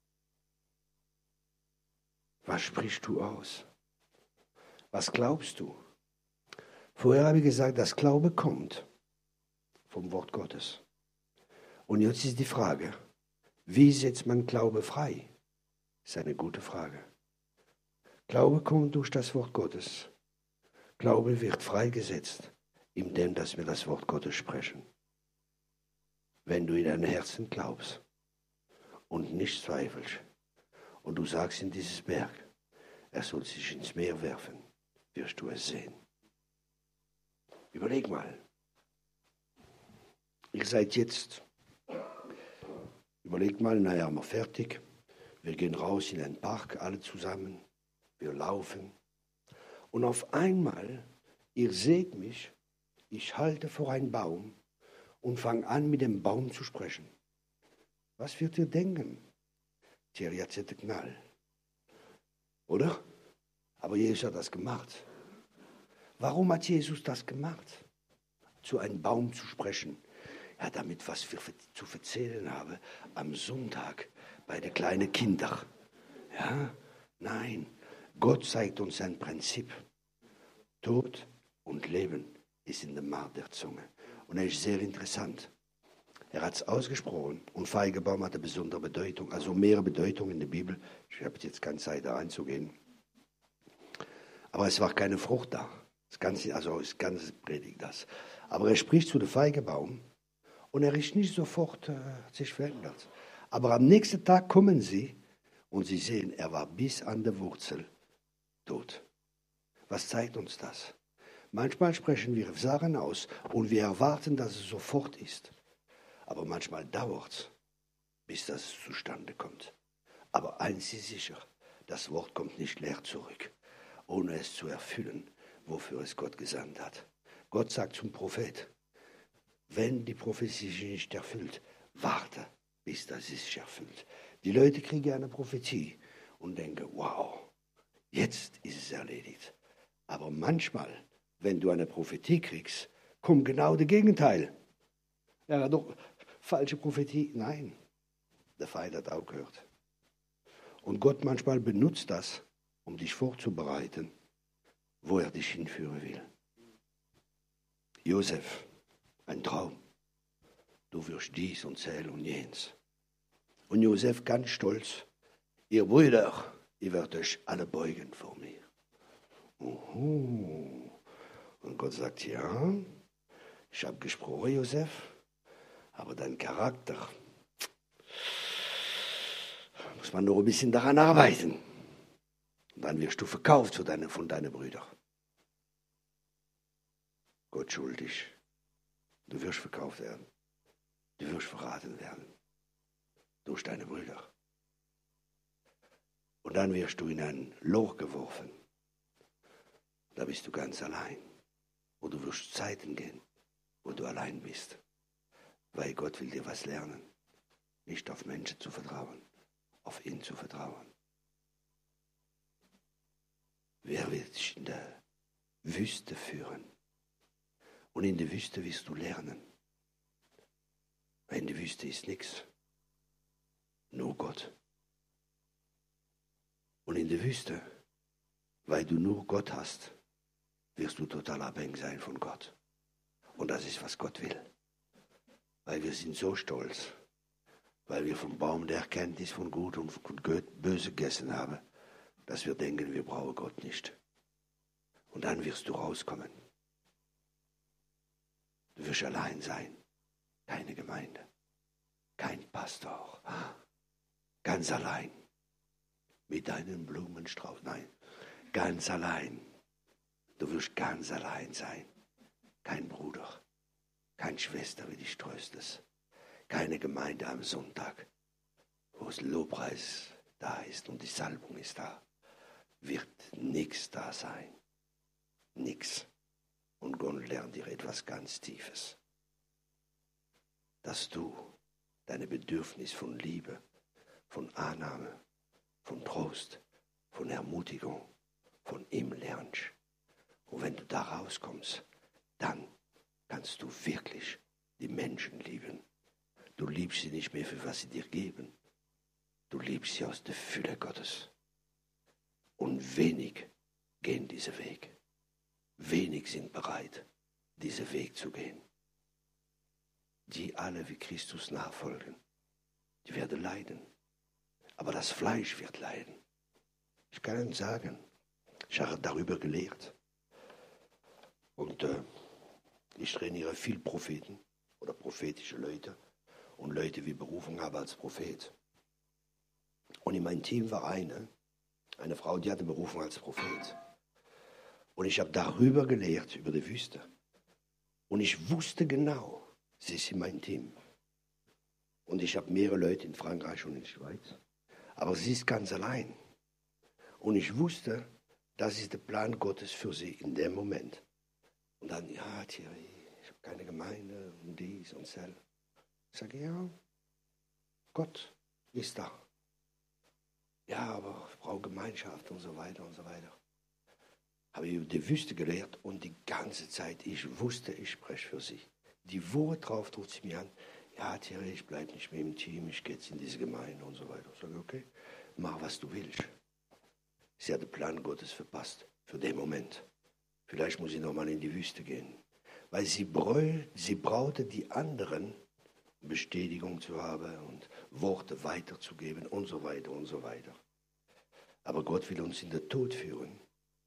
Was sprichst du aus? Was glaubst du? Vorher habe ich gesagt, dass Glaube kommt vom Wort Gottes. Und jetzt ist die Frage, wie setzt man Glaube frei? Das ist eine gute Frage. Glaube kommt durch das Wort Gottes. Glaube wird freigesetzt, indem dass wir das Wort Gottes sprechen. Wenn du in deinem Herzen glaubst und nicht zweifelst und du sagst in dieses Berg, er soll sich ins Meer werfen, wirst du es sehen. Überleg mal. Ihr seid jetzt, überlegt mal, naja, haben wir fertig. Wir gehen raus in den Park, alle zusammen. Wir laufen. Und auf einmal, ihr seht mich, ich halte vor einen Baum und fange an, mit dem Baum zu sprechen. Was wird ihr denken? Thierry hat einen Knall. Oder? Aber Jesus hat das gemacht. Warum hat Jesus das gemacht? Zu einem Baum zu sprechen. Ja, damit was wir zu erzählen haben am Sonntag bei den kleinen Kindern. Ja, nein. Gott zeigt uns ein Prinzip. Tod und Leben ist in der Macht der Zunge. Und er ist sehr interessant. Er hat es ausgesprochen und Feigebaum hat eine besondere Bedeutung, also mehrere Bedeutungen in der Bibel. Ich habe jetzt keine Zeit, da einzugehen. Aber es war keine Frucht da. Das Ganze, also das ganze Predigt das. Aber er spricht zu dem Feigebaum und er ist nicht sofort äh, sich verändert. Aber am nächsten Tag kommen sie und sie sehen, er war bis an der Wurzel tot. Was zeigt uns das? Manchmal sprechen wir Sachen aus und wir erwarten, dass es sofort ist. Aber manchmal dauert es, bis das zustande kommt. Aber eins ist sicher, das Wort kommt nicht leer zurück, ohne es zu erfüllen, wofür es Gott gesandt hat. Gott sagt zum Prophet, wenn die Prophetie sich nicht erfüllt, warte, bis das sich erfüllt. Die Leute kriegen eine Prophetie und denken, wow, jetzt ist es erledigt. Aber manchmal, wenn du eine Prophetie kriegst, kommt genau das Gegenteil. Ja, doch, falsche Prophetie. Nein, der Feind hat auch gehört. Und Gott manchmal benutzt das, um dich vorzubereiten, wo er dich hinführen will. Josef, ein Traum. Du wirst dies und zählen und jenes. Und Josef ganz stolz, ihr Brüder, ihr werdet euch alle beugen vor mir. Uhu. Und Gott sagt, ja, ich habe gesprochen, Josef, aber dein Charakter muss man noch ein bisschen daran arbeiten. Und dann wirst du verkauft zu deine, von deinen Brüdern. Gott schuldig. Du wirst verkauft werden. Du wirst verraten werden. Durch deine Brüder. Und dann wirst du in ein Loch geworfen. Da bist du ganz allein. Und du wirst Zeiten gehen, wo du allein bist. Weil Gott will dir was lernen. Nicht auf Menschen zu vertrauen, auf ihn zu vertrauen. Wer wird dich in der Wüste führen? Und in der Wüste wirst du lernen. Weil in der Wüste ist nichts. Nur Gott. Und in der Wüste, weil du nur Gott hast, wirst du total abhängig sein von Gott. Und das ist, was Gott will. Weil wir sind so stolz, weil wir vom Baum der Erkenntnis von Gut und von Böse gegessen haben, dass wir denken, wir brauchen Gott nicht. Und dann wirst du rauskommen. Du wirst allein sein. Keine Gemeinde. Kein Pastor. Ganz allein. Mit deinem Blumenstrauß. Nein, ganz allein. Du wirst ganz allein sein. Kein Bruder, keine Schwester, wie dich tröstest. Keine Gemeinde am Sonntag, wo das Lobpreis da ist und die Salbung ist da. Wird nichts da sein. Nix. Und Gott lernt dir etwas ganz Tiefes. Dass du deine Bedürfnis von Liebe, von Annahme, von Trost, von Ermutigung, von ihm lernst. Und wenn du da rauskommst, dann kannst du wirklich die Menschen lieben, Du liebst sie nicht mehr für was sie dir geben. Du liebst sie aus der Fülle Gottes. Und wenig gehen diesen Weg. Wenig sind bereit, diesen Weg zu gehen. Die alle wie Christus nachfolgen, die werden leiden. Aber das Fleisch wird leiden. Ich kann Ihnen sagen, ich habe darüber gelehrt. Und äh, ich trainiere viel Propheten oder prophetische Leute und Leute, die Berufung haben als Prophet. Und in meinem Team war eine, eine Frau, die hatte Berufung als Prophet. Und ich habe darüber gelehrt, über die Wüste. Und ich wusste genau, sie ist in meinem Team. Und ich habe mehrere Leute in Frankreich und in der Schweiz. Aber sie ist ganz allein. Und ich wusste, das ist der Plan Gottes für sie in dem Moment. Und dann, ja, Thierry, ich habe keine Gemeinde und dies und das. Ich sage, ja, Gott ist da. Ja, aber ich brauche Gemeinschaft und so weiter und so weiter. Habe ich über die Wüste gelehrt und die ganze Zeit, ich wusste, ich spreche für sie. Die Woche drauf tut sie mir an, ja, Thierry, ich bleibe nicht mehr im Team, ich gehe jetzt in diese Gemeinde und so weiter. Ich sage, okay, mach, was du willst. Sie hat den Plan Gottes verpasst, für den Moment. Vielleicht muss sie nochmal in die Wüste gehen. Weil sie, bräu, sie brauchte die anderen, Bestätigung zu haben und Worte weiterzugeben und so weiter und so weiter. Aber Gott will uns in den Tod führen,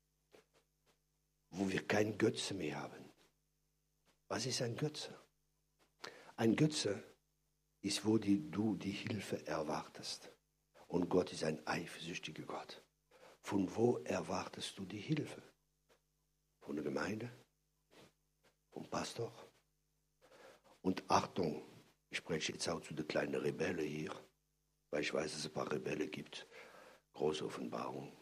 wo wir kein Götze mehr haben. Was ist ein Götze? Ein Götze ist, wo die, du die Hilfe erwartest. Und Gott ist ein eifersüchtiger Gott. Von wo erwartest du die Hilfe? Von der Gemeinde? Vom Pastor? Und Achtung, ich spreche jetzt auch zu den kleinen Rebellen hier, weil ich weiß, dass es ein paar Rebellen gibt. Große Offenbarung.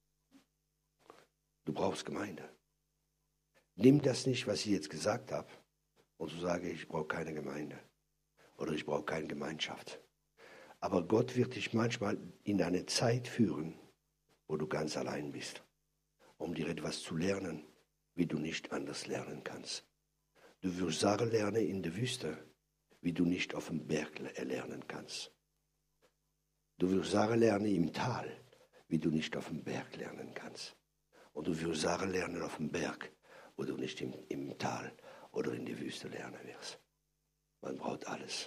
Du brauchst Gemeinde. Nimm das nicht, was ich jetzt gesagt habe, und so sage ich, ich brauche keine Gemeinde. Oder ich brauche keine Gemeinschaft. Aber Gott wird dich manchmal in eine Zeit führen, wo du ganz allein bist, um dir etwas zu lernen, wie du nicht anders lernen kannst. Du wirst Sachen lernen in der Wüste, wie du nicht auf dem Berg lernen kannst. Du wirst Sachen lernen im Tal, wie du nicht auf dem Berg lernen kannst. Und du wirst Sachen lernen auf dem Berg, wo du nicht im, im Tal oder in der Wüste lernen wirst. Man braucht alles.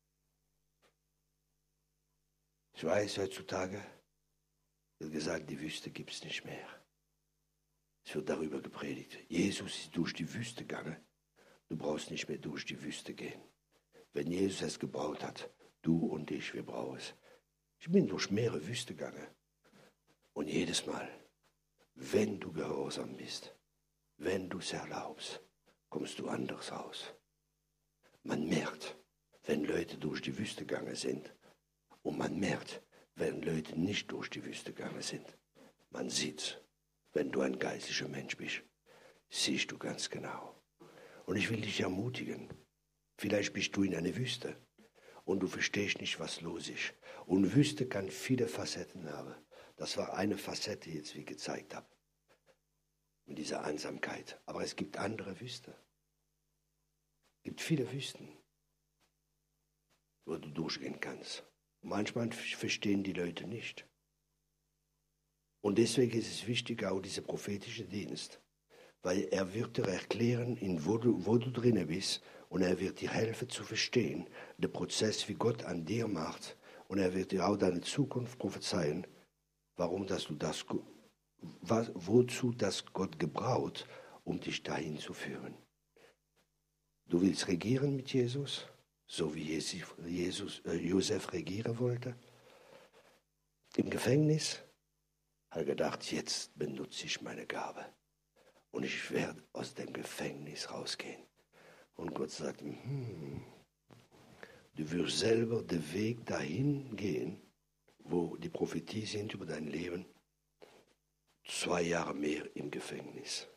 Ich weiß, heutzutage wird gesagt, die Wüste gibt es nicht mehr. Es wird darüber gepredigt. Jesus ist durch die Wüste gegangen. Du brauchst nicht mehr durch die Wüste gehen. Wenn Jesus es gebraucht hat, du und ich, wir brauchen es. Ich bin durch mehrere Wüste gegangen. Und jedes Mal, wenn du gehorsam bist, wenn du es erlaubst, kommst du anders raus. Man merkt, wenn Leute durch die Wüste gegangen sind. Und man merkt, wenn Leute nicht durch die Wüste gegangen sind. Man sieht, wenn du ein geistlicher Mensch bist, siehst du ganz genau. Und ich will dich ermutigen, vielleicht bist du in einer Wüste und du verstehst nicht, was los ist. Und Wüste kann viele Facetten haben. Das war eine Facette jetzt, wie ich gezeigt habe, mit dieser Einsamkeit. Aber es gibt andere Wüste. Es gibt viele Wüsten, wo du durchgehen kannst. Manchmal verstehen die Leute nicht. Und deswegen ist es wichtig, auch dieser prophetische Dienst. Weil er wird dir erklären, in wo, du, wo du drin bist. Und er wird dir helfen zu verstehen, den Prozess, wie Gott an dir macht. Und er wird dir auch deine Zukunft prophezeien, warum dass du das, was, wozu das Gott gebraucht, um dich dahin zu führen. Du willst regieren mit Jesus? So wie Jesus, äh, Josef regieren wollte. Im Gefängnis hat er gedacht, jetzt benutze ich meine Gabe. Und ich werde aus dem Gefängnis rausgehen. Und Gott sagt, hm, du wirst selber den Weg dahin gehen, wo die Prophetie sind über dein Leben. Zwei Jahre mehr im Gefängnis.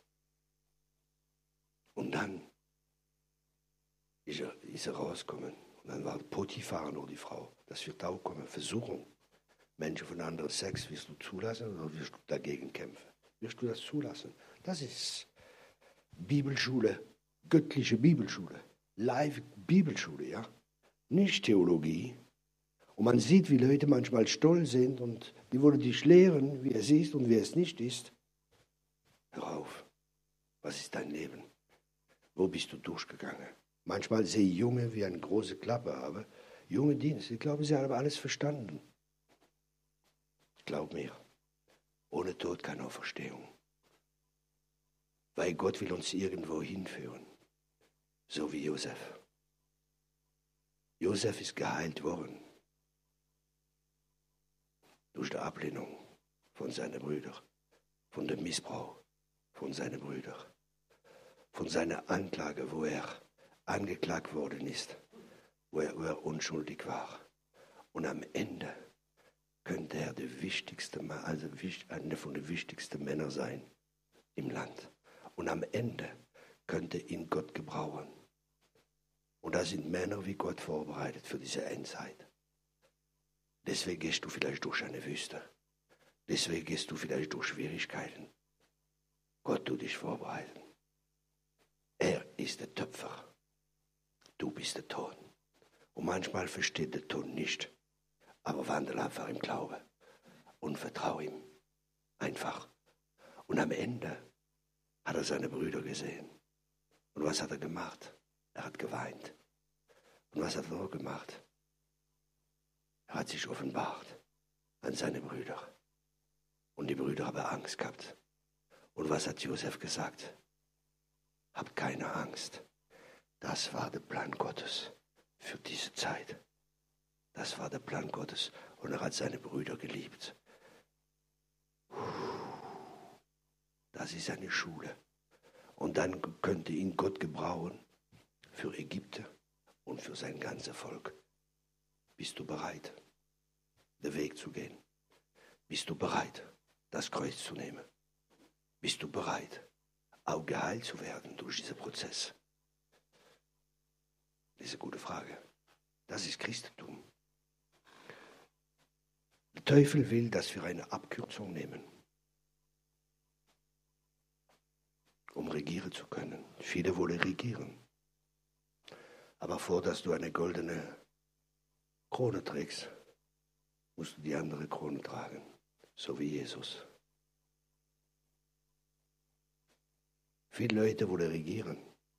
Und dann ist er, ist er rausgekommen. Und dann war Potiphar nur die Frau. Das wird auch kommen. Versuchung. Menschen von anderem Sex, wirst du zulassen oder wirst du dagegen kämpfen? Wirst du das zulassen? Das ist Bibelschule, göttliche Bibelschule. Live Bibelschule, ja. nicht Theologie. Und man sieht, wie Leute manchmal stolz sind und die wollen dich lehren, wie es ist und wie es nicht ist. Hör auf. Was ist dein Leben? Wo bist du durchgegangen? Manchmal sehe ich Junge, wie eine große Klappe haben. Junge Dienste, ich glaube, sie haben alles verstanden. Glaub mir, ohne Tod keine Auferstehung. Weil Gott will uns irgendwo hinführen. So wie Josef. Josef ist geheilt worden. Durch die Ablehnung von seinen Brüdern. Von dem Missbrauch von seinen Brüdern. Von seiner Anklage, wo er angeklagt worden ist. Wo er, wo er unschuldig war. Und am Ende könnte er der wichtigste, also einer von den wichtigsten Männern sein im Land. Und am Ende könnte ihn Gott gebrauchen. Und da sind Männer wie Gott vorbereitet für diese Endzeit. Deswegen gehst du vielleicht durch eine Wüste. Deswegen gehst du vielleicht durch Schwierigkeiten. Gott tut dich vorbereiten. Er ist der Töpfer. Du bist der Ton. Und manchmal versteht der Ton nicht. Aber wandel einfach im Glaube und vertraue ihm. Einfach. Und am Ende hat er seine Brüder gesehen. Und was hat er gemacht? Er hat geweint. Und was hat er noch gemacht? Er hat sich offenbart an seine Brüder. Und die Brüder haben Angst gehabt. Und was hat Josef gesagt? Habt keine Angst. Das war der Plan Gottes für diese Zeit. Das war der Plan Gottes. Und er hat seine Brüder geliebt. Das ist eine Schule. Und dann könnte ihn Gott gebrauchen für Ägypten und für sein ganzes Volk. Bist du bereit, den Weg zu gehen? Bist du bereit, das Kreuz zu nehmen? Bist du bereit, auch geheilt zu werden durch diesen Prozess? Das ist eine gute Frage. Das ist Christentum. Der Teufel will, dass wir eine Abkürzung nehmen, um regieren zu können. Viele wollen regieren. Aber vor, dass du eine goldene Krone trägst, musst du die andere Krone tragen, so wie Jesus. Viele Leute wollen regieren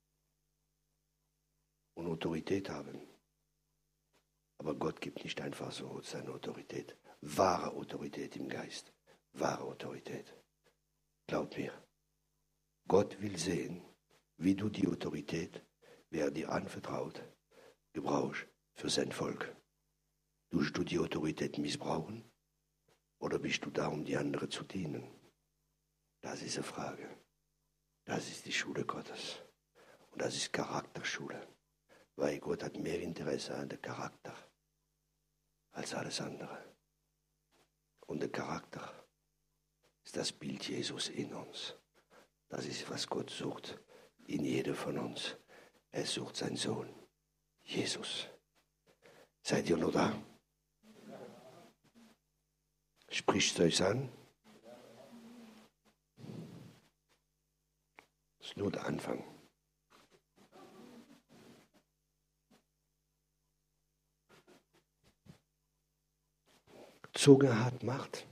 und Autorität haben. Aber Gott gibt nicht einfach so seine Autorität. Wahre Autorität im Geist. Wahre Autorität. Glaub mir. Gott will sehen, wie du die Autorität, wer dir anvertraut, gebrauchst für sein Volk. Tust du die Autorität missbrauchen? Oder bist du da, um die anderen zu dienen? Das ist eine Frage. Das ist die Schule Gottes. Und das ist Charakterschule. Weil Gott hat mehr Interesse an dem Charakter als alles andere. Und der Charakter ist das Bild Jesus in uns. Das ist, was Gott sucht in jedem von uns. Er sucht seinen Sohn, Jesus. Seid ihr noch da? Spricht es euch an? Das ist nur der Anfang. Zunge hat Macht.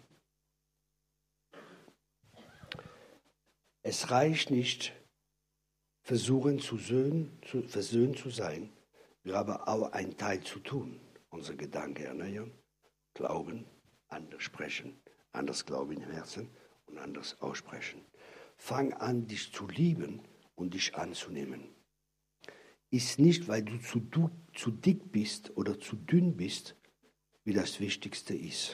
Es reicht nicht, versuchen zu söhnen, zu, versöhnt zu sein, wir haben auch einen Teil zu tun. Unsere Gedanken erneuern, glauben, anders sprechen, anders glauben im Herzen und anders aussprechen. Fang an, dich zu lieben und dich anzunehmen. Ist nicht, weil du zu, du zu dick bist oder zu dünn bist, wie das Wichtigste ist.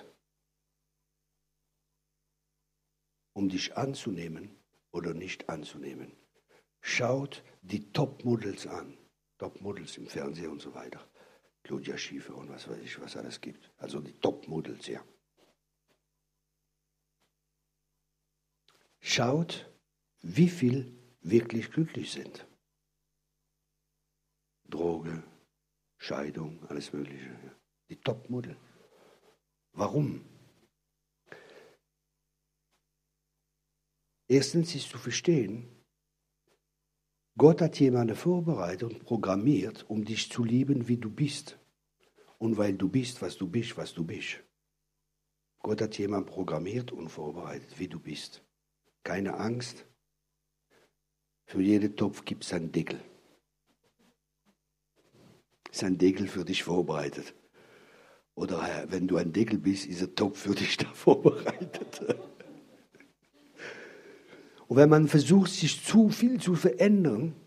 Um dich anzunehmen oder nicht anzunehmen. Schaut die Topmodels an. Topmodels im Fernsehen und so weiter. Claudia Schiffer und was weiß ich, was alles gibt. Also die Topmodels, ja. Schaut, wie viel wirklich glücklich sind. Droge, Scheidung, alles Mögliche. Ja. Die Topmodel. Warum? Erstens ist zu verstehen, Gott hat jemanden vorbereitet und programmiert, um dich zu lieben, wie du bist. und weil du bist, was du bist, was du bist. Gott hat jemanden programmiert und vorbereitet, wie du bist. Keine Angst. Für jeden Topf gibt es einen Deckel. Ist ein Deckel für dich vorbereitet. Oder wenn du ein Deckel bist, ist ein Topf für dich da vorbereitet. Und wenn man versucht, sich zu viel zu verändern,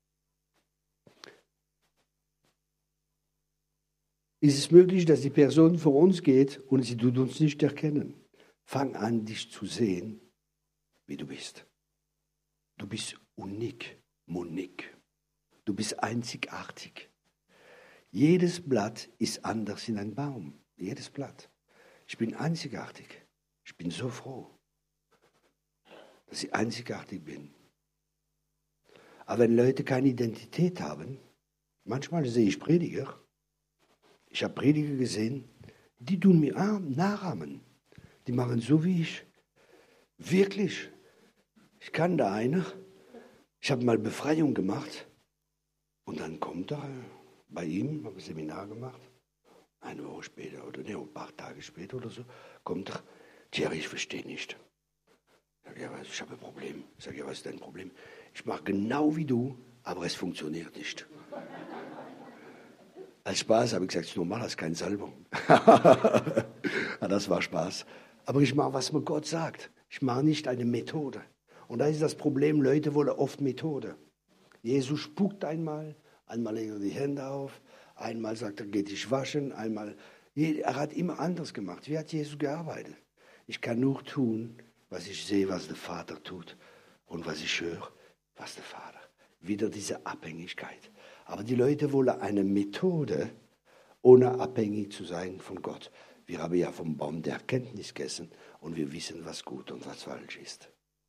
ist es möglich, dass die Person vor uns geht und sie tut uns nicht erkennen. Fang an, dich zu sehen, wie du bist. Du bist unik, monik. Du bist einzigartig. Jedes Blatt ist anders in einem Baum. Jedes Blatt. Ich bin einzigartig. Ich bin so froh, dass ich einzigartig bin. Aber wenn Leute keine Identität haben, manchmal sehe ich Prediger, ich habe Prediger gesehen, die tun mir nachahmen. Die machen so wie ich. Wirklich. Ich kann da einer. Ich habe mal Befreiung gemacht. Und dann kommt er bei ihm, habe ein Seminar gemacht. Eine Woche später oder ne, ein paar Tage später oder so, kommt er. Thierry, ich verstehe nicht. Ich sage, ja, ich habe ein Problem. Ich sage, ja, was ist dein Problem? Ich mache genau wie du, aber es funktioniert nicht. Als Spaß habe ich gesagt, es ist normal, das ist kein Salbung. Ja, das war Spaß. Aber ich mache, was mir Gott sagt. Ich mache nicht eine Methode. Und da ist das Problem, Leute wollen oft Methode. Jesus spuckt einmal, einmal legt er die Hände auf, einmal sagt er, geh dich waschen, einmal. Er hat immer anders gemacht. Wie hat Jesus gearbeitet? Ich kann nur tun, was ich sehe, was der Vater tut und was ich höre, was der Vater. Wieder diese Abhängigkeit. Aber die Leute wollen eine Methode, ohne abhängig zu sein von Gott. Wir haben ja vom Baum der Erkenntnis gegessen und wir wissen, was gut und was falsch ist.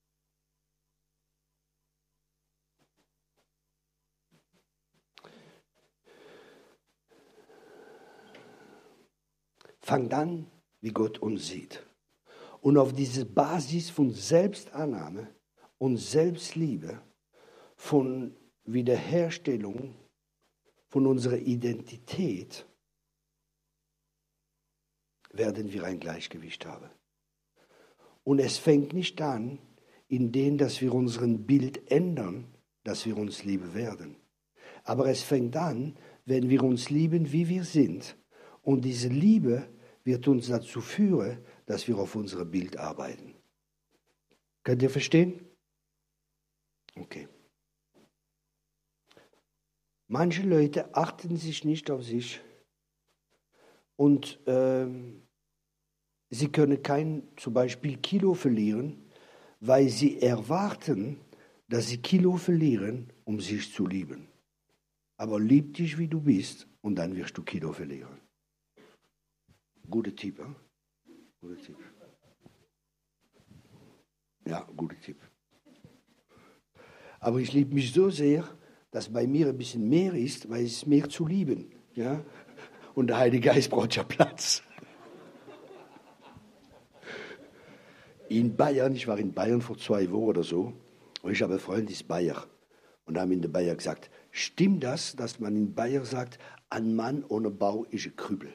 Fangt an, wie Gott uns sieht. Und auf diese Basis von Selbstannahme und Selbstliebe, von Wiederherstellung von unserer Identität, werden wir ein Gleichgewicht haben. Und es fängt nicht an, indem dass wir unseren Bild ändern, dass wir uns lieben werden. Aber es fängt an, wenn wir uns lieben, wie wir sind. Und diese Liebe wird uns dazu führen, dass wir auf unser Bild arbeiten. Könnt ihr verstehen? Okay. Manche Leute achten sich nicht auf sich und ähm, sie können kein, zum Beispiel Kilo verlieren, weil sie erwarten, dass sie Kilo verlieren, um sich zu lieben. Aber lieb dich, wie du bist, und dann wirst du Kilo verlieren. Guter Tipp, hein? Guter Tipp. Ja, guter Tipp. Aber ich liebe mich so sehr, dass bei mir ein bisschen mehr ist, weil es ist mehr zu lieben. Ja? Und der Heilige Geist braucht ja Platz. In Bayern, ich war in Bayern vor zwei Wochen oder so, und ich habe einen Freund, der ist Bayer. Und da haben in der Bayer gesagt, stimmt das, dass man in Bayern sagt, ein Mann ohne Bau ist ein Krüppel?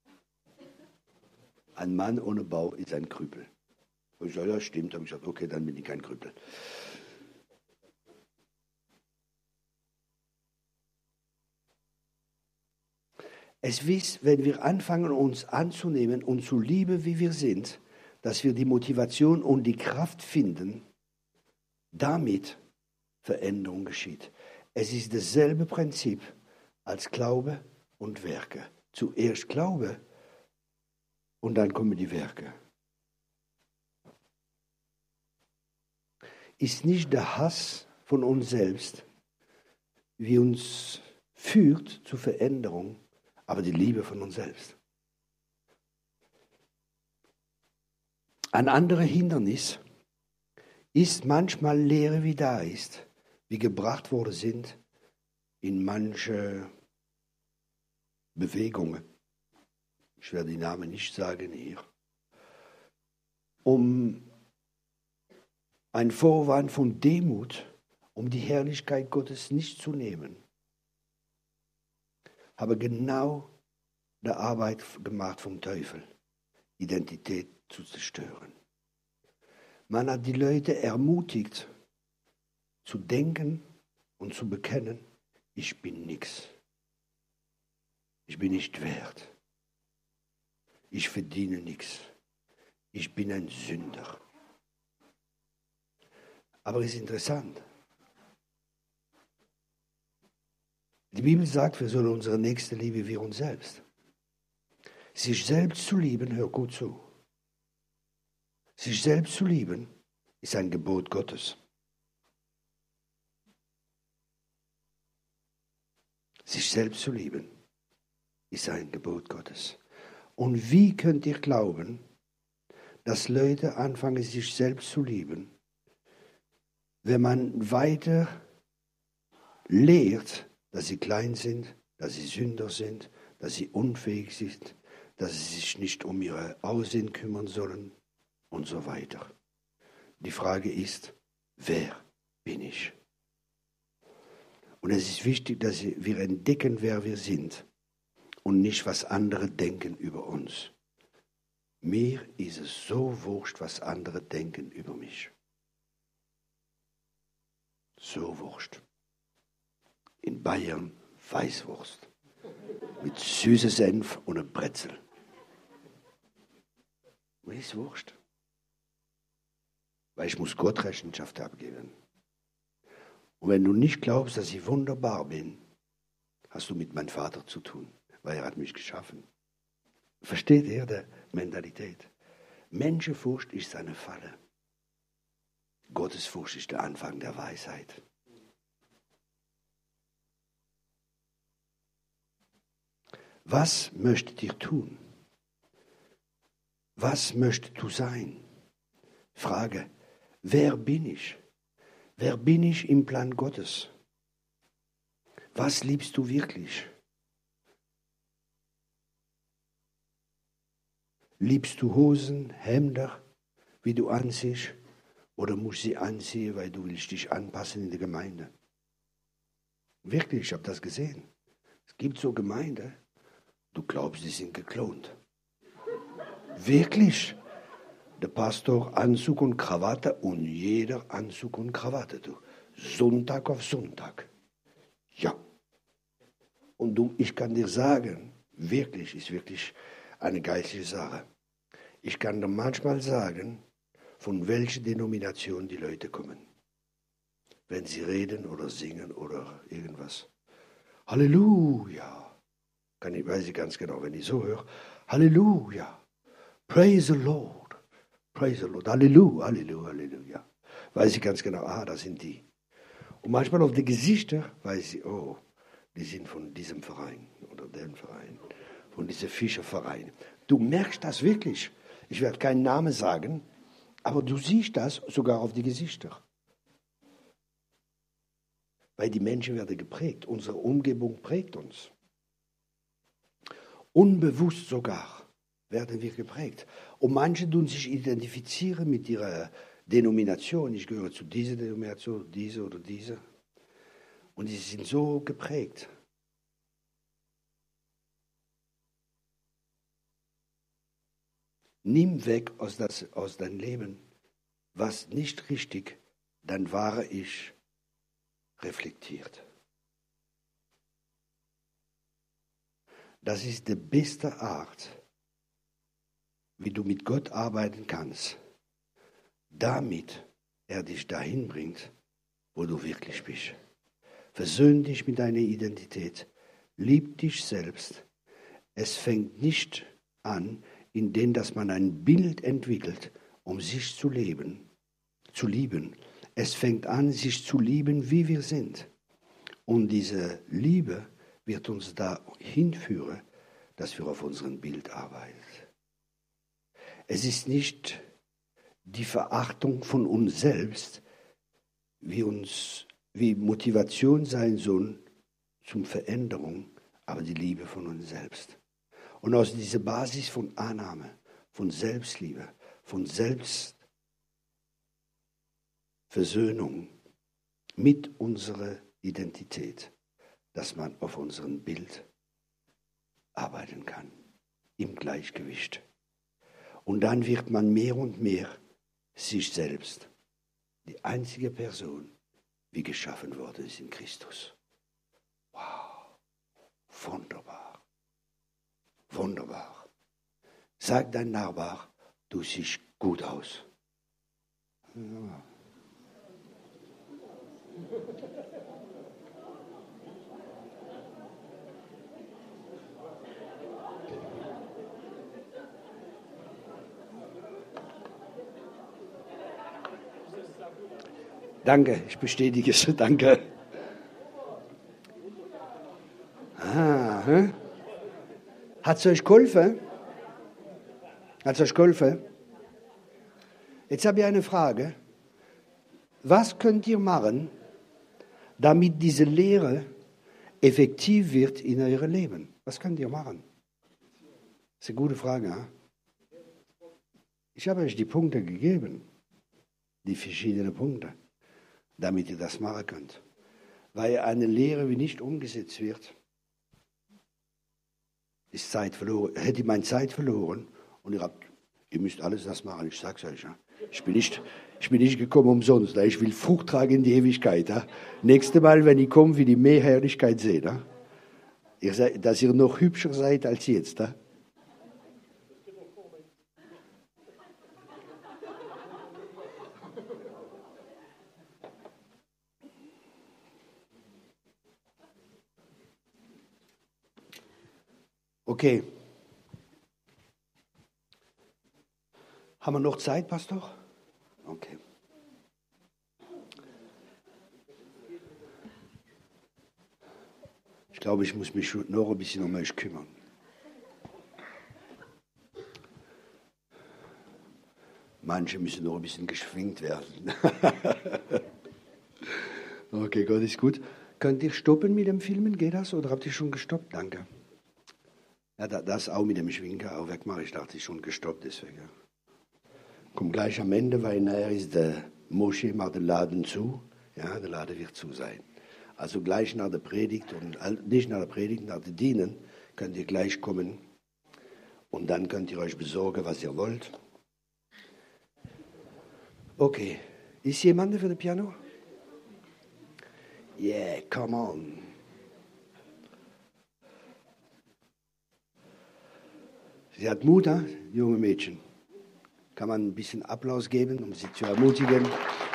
Ein Mann ohne Bau ist ein Krüppel. Und ich sage, ja, stimmt. Da habe ich gesagt, okay, dann bin ich kein Krüppel. Es ist, wenn wir anfangen, uns anzunehmen und zu lieben, wie wir sind, dass wir die Motivation und die Kraft finden, damit Veränderung geschieht. Es ist dasselbe Prinzip als Glaube und Werke. Zuerst Glaube und dann kommen die Werke. Ist nicht der Hass von uns selbst, wie uns führt zur Veränderung, aber die Liebe von uns selbst. Ein anderes Hindernis ist manchmal Lehre, wie da ist, wie gebracht worden sind in manche Bewegungen. Ich werde die Namen nicht sagen hier. Um ein Vorwand von Demut, um die Herrlichkeit Gottes nicht zu nehmen. Aber genau der Arbeit gemacht vom Teufel, Identität zu zerstören. Man hat die Leute ermutigt, zu denken und zu bekennen, ich bin nichts. Ich bin nicht wert. Ich verdiene nichts. Ich bin ein Sünder. Aber es ist interessant. Die Bibel sagt, wir sollen unsere Nächste lieben wie uns selbst. Sich selbst zu lieben, hör gut zu. Sich selbst zu lieben, ist ein Gebot Gottes. Sich selbst zu lieben, ist ein Gebot Gottes. Und wie könnt ihr glauben, dass Leute anfangen, sich selbst zu lieben, wenn man weiter lehrt, dass sie klein sind, dass sie Sünder sind, dass sie unfähig sind, dass sie sich nicht um ihr Aussehen kümmern sollen und so weiter. Die Frage ist, wer bin ich? Und es ist wichtig, dass wir entdecken, wer wir sind und nicht, was andere denken über uns. Mir ist es so wurscht, was andere denken über mich. So wurscht. In Bayern Weißwurst mit süßem Senf und einem Brezel. Mir ist wurscht. Weil ich muss Gott Rechenschaft abgeben. Und wenn du nicht glaubst, dass ich wunderbar bin, hast du mit meinem Vater zu tun, weil er hat mich geschaffen. Versteht ihr die Mentalität? Menschenfurcht ist eine Falle. Gottesfurcht ist der Anfang der Weisheit. Was möchtet ihr tun? Was möchtest du sein? Frage, wer bin ich? Wer bin ich im Plan Gottes? Was liebst du wirklich? Liebst du Hosen, Hemden, wie du ansiehst? Oder musst du sie anziehen, weil du willst dich anpassen in der Gemeinde? Wirklich, ich habe das gesehen. Es gibt so Gemeinden, du glaubst, die sind geklont. Wirklich. Der Pastor Anzug und Krawatte und jeder Anzug und Krawatte. Du. Sonntag auf Sonntag. Ja. Und du, ich kann dir sagen, wirklich, ist wirklich eine geistliche Sache. Ich kann dir manchmal sagen, von welcher Denomination die Leute kommen. Wenn sie reden oder singen oder irgendwas. Halleluja. Kann ich, weiß ich ganz genau, wenn ich so höre. Halleluja. Praise the Lord. Praise the Lord. Halleluja, Halleluja, Halleluja. Weiß ich ganz genau, ah, das sind die. Und manchmal auf die Gesichter weiß ich, oh, die sind von diesem Verein oder dem Verein, von diesem Fischerverein. Du merkst das wirklich. Ich werde keinen Namen sagen, aber du siehst das sogar auf die Gesichter. Weil die Menschen werden geprägt. Unsere Umgebung prägt uns. Unbewusst sogar werden wir geprägt. Und manche tun sich identifizieren mit ihrer Denomination. Ich gehöre zu dieser Denomination, diese oder diese. Und sie sind so geprägt. Nimm weg aus, das, aus deinem Leben, was nicht richtig, dann wahre ich reflektiert. Das ist die beste Art, wie du mit Gott arbeiten kannst, damit er dich dahin bringt, wo du wirklich bist. Versöhn dich mit deiner Identität, lieb dich selbst. Es fängt nicht an, indem dass man ein Bild entwickelt, um sich zu leben, zu lieben. Es fängt an, sich zu lieben, wie wir sind. Und diese Liebe wird uns dahin führen, dass wir auf unserem Bild arbeiten. Es ist nicht die Verachtung von uns selbst, wie, uns, wie Motivation sein soll zum Veränderung, aber die Liebe von uns selbst. Und aus dieser Basis von Annahme, von Selbstliebe, von Selbstversöhnung mit unserer Identität, dass man auf unserem Bild arbeiten kann. Im Gleichgewicht. Und dann wird man mehr und mehr sich selbst. Die einzige Person, wie geschaffen worden ist in Christus. Wow. Wunderbar. Wunderbar. Sag dein Nachbar, du siehst gut aus. Ja. Danke, ich bestätige es. Danke. Ah, hm? Hat es euch geholfen? Hat es euch geholfen? Jetzt habe ich eine Frage. Was könnt ihr machen, damit diese Lehre effektiv wird in eurem Leben? Was könnt ihr machen? Das ist eine gute Frage. Ja? Ich habe euch die Punkte gegeben, die verschiedenen Punkte, damit ihr das machen könnt. Weil eine Lehre, die nicht umgesetzt wird, ist Zeit verloren. Hätte ich meine Zeit verloren und ihr habt, ihr müsst alles das machen. Ich sag's euch. Ja. Ich bin nicht, ich bin nicht gekommen umsonst. Ja. Ich will Frucht tragen in die Ewigkeit. Ja. Nächstes Mal, wenn ich komme, will ich mehr Herrlichkeit sehen. Ja. Ihr seid, dass ihr noch hübscher seid als jetzt. Ja. Okay. Haben wir noch Zeit, Pastor? Okay. Ich glaube, ich muss mich noch ein bisschen um euch kümmern. Manche müssen noch ein bisschen geschwingt werden. Okay, Gott ist gut. Könnt ihr stoppen mit dem Filmen? Geht das? Oder habt ihr schon gestoppt? Danke. Ja, das auch mit dem Schwinker auch wegmache. Ich dachte, ich schon gestoppt, deswegen. Komm gleich am Ende, weil nachher ist der Moschee, macht den Laden zu. Ja, der Laden wird zu sein. Also gleich nach der Predigt und nicht nach der Predigt, nach dem Dienen könnt ihr gleich kommen und dann könnt ihr euch besorgen, was ihr wollt. Okay, ist jemand für das Piano? Yeah, come on. Sie hat Mut, hein? Junge Mädchen. Kann man ein bisschen Applaus geben, um sie zu ermutigen.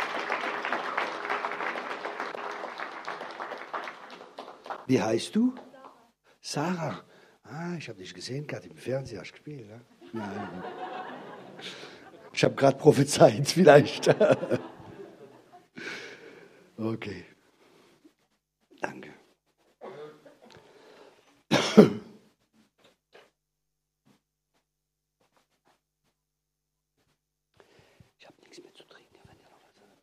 Wie heißt du? Sarah. Ah, ich habe dich gesehen, gerade im Fernsehen hast du gespielt. Ja? Ja. Ich habe gerade prophezeit, vielleicht. Okay. Danke. Ich habe nichts mehr zu trinken, wenn ihr noch was habt.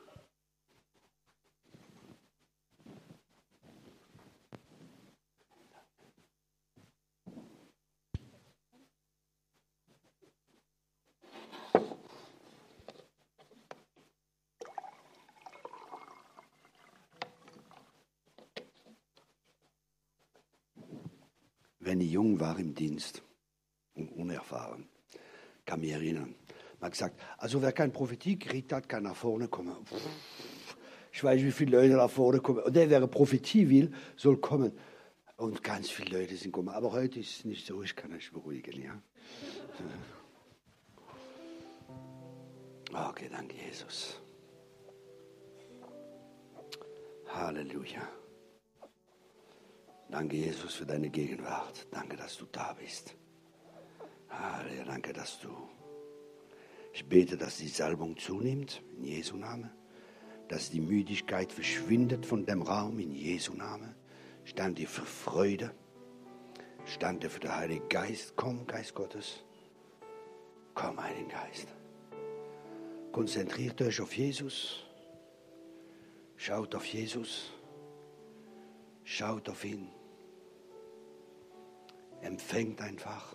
Wenn ich jung war im Dienst und unerfahren, kann mich erinnern, man hat gesagt, also wer keine Prophetie kriegt hat, kann nach vorne kommen. Ich weiß, wie viele Leute nach vorne kommen. Und der, wer Prophetie will, soll kommen. Und ganz viele Leute sind gekommen. Aber heute ist es nicht so, ich kann euch beruhigen. Ja? Okay, danke Jesus. Halleluja. Danke, Jesus, für deine Gegenwart. Danke, dass du da bist. Halleluja, danke, dass du... Ich bete, dass die Salbung zunimmt, in Jesu Namen. Dass die Müdigkeit verschwindet von dem Raum, in Jesu Namen. Ich danke dir für Freude. Ich danke dir für den Heiligen Geist. Komm, Geist Gottes. Komm, Heiliger Geist. Konzentriert euch auf Jesus. Schaut auf Jesus. Schaut auf ihn. Empfängt einfach.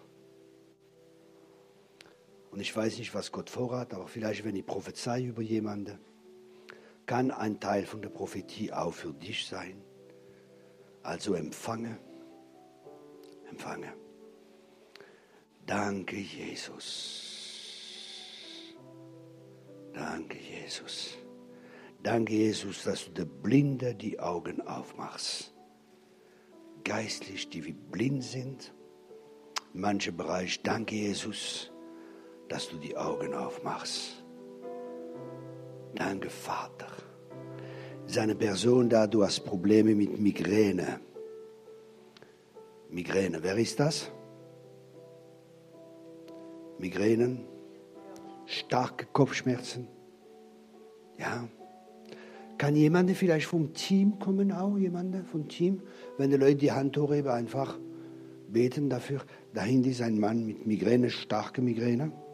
Und ich weiß nicht, was Gott vorhat, aber vielleicht, wenn ich prophezei über jemanden, kann ein Teil von der Prophetie auch für dich sein. Also empfange, empfange. Danke, Jesus. Danke, Jesus. Danke, Jesus, dass du den Blinden die Augen aufmachst. Geistlich, die wie blind sind. In manchen Bereichen. Danke, Jesus, dass du die Augen aufmachst. Danke, Vater. Seine Person da, du hast Probleme mit Migräne. Migräne, wer ist das? Migränen, starke Kopfschmerzen. Ja. Kann jemand vielleicht vom Team kommen auch? Jemand vom Team? Wenn die Leute die Hand hochheben, einfach beten dafür. Dahinter ist ein Mann mit Migräne, starke Migräne.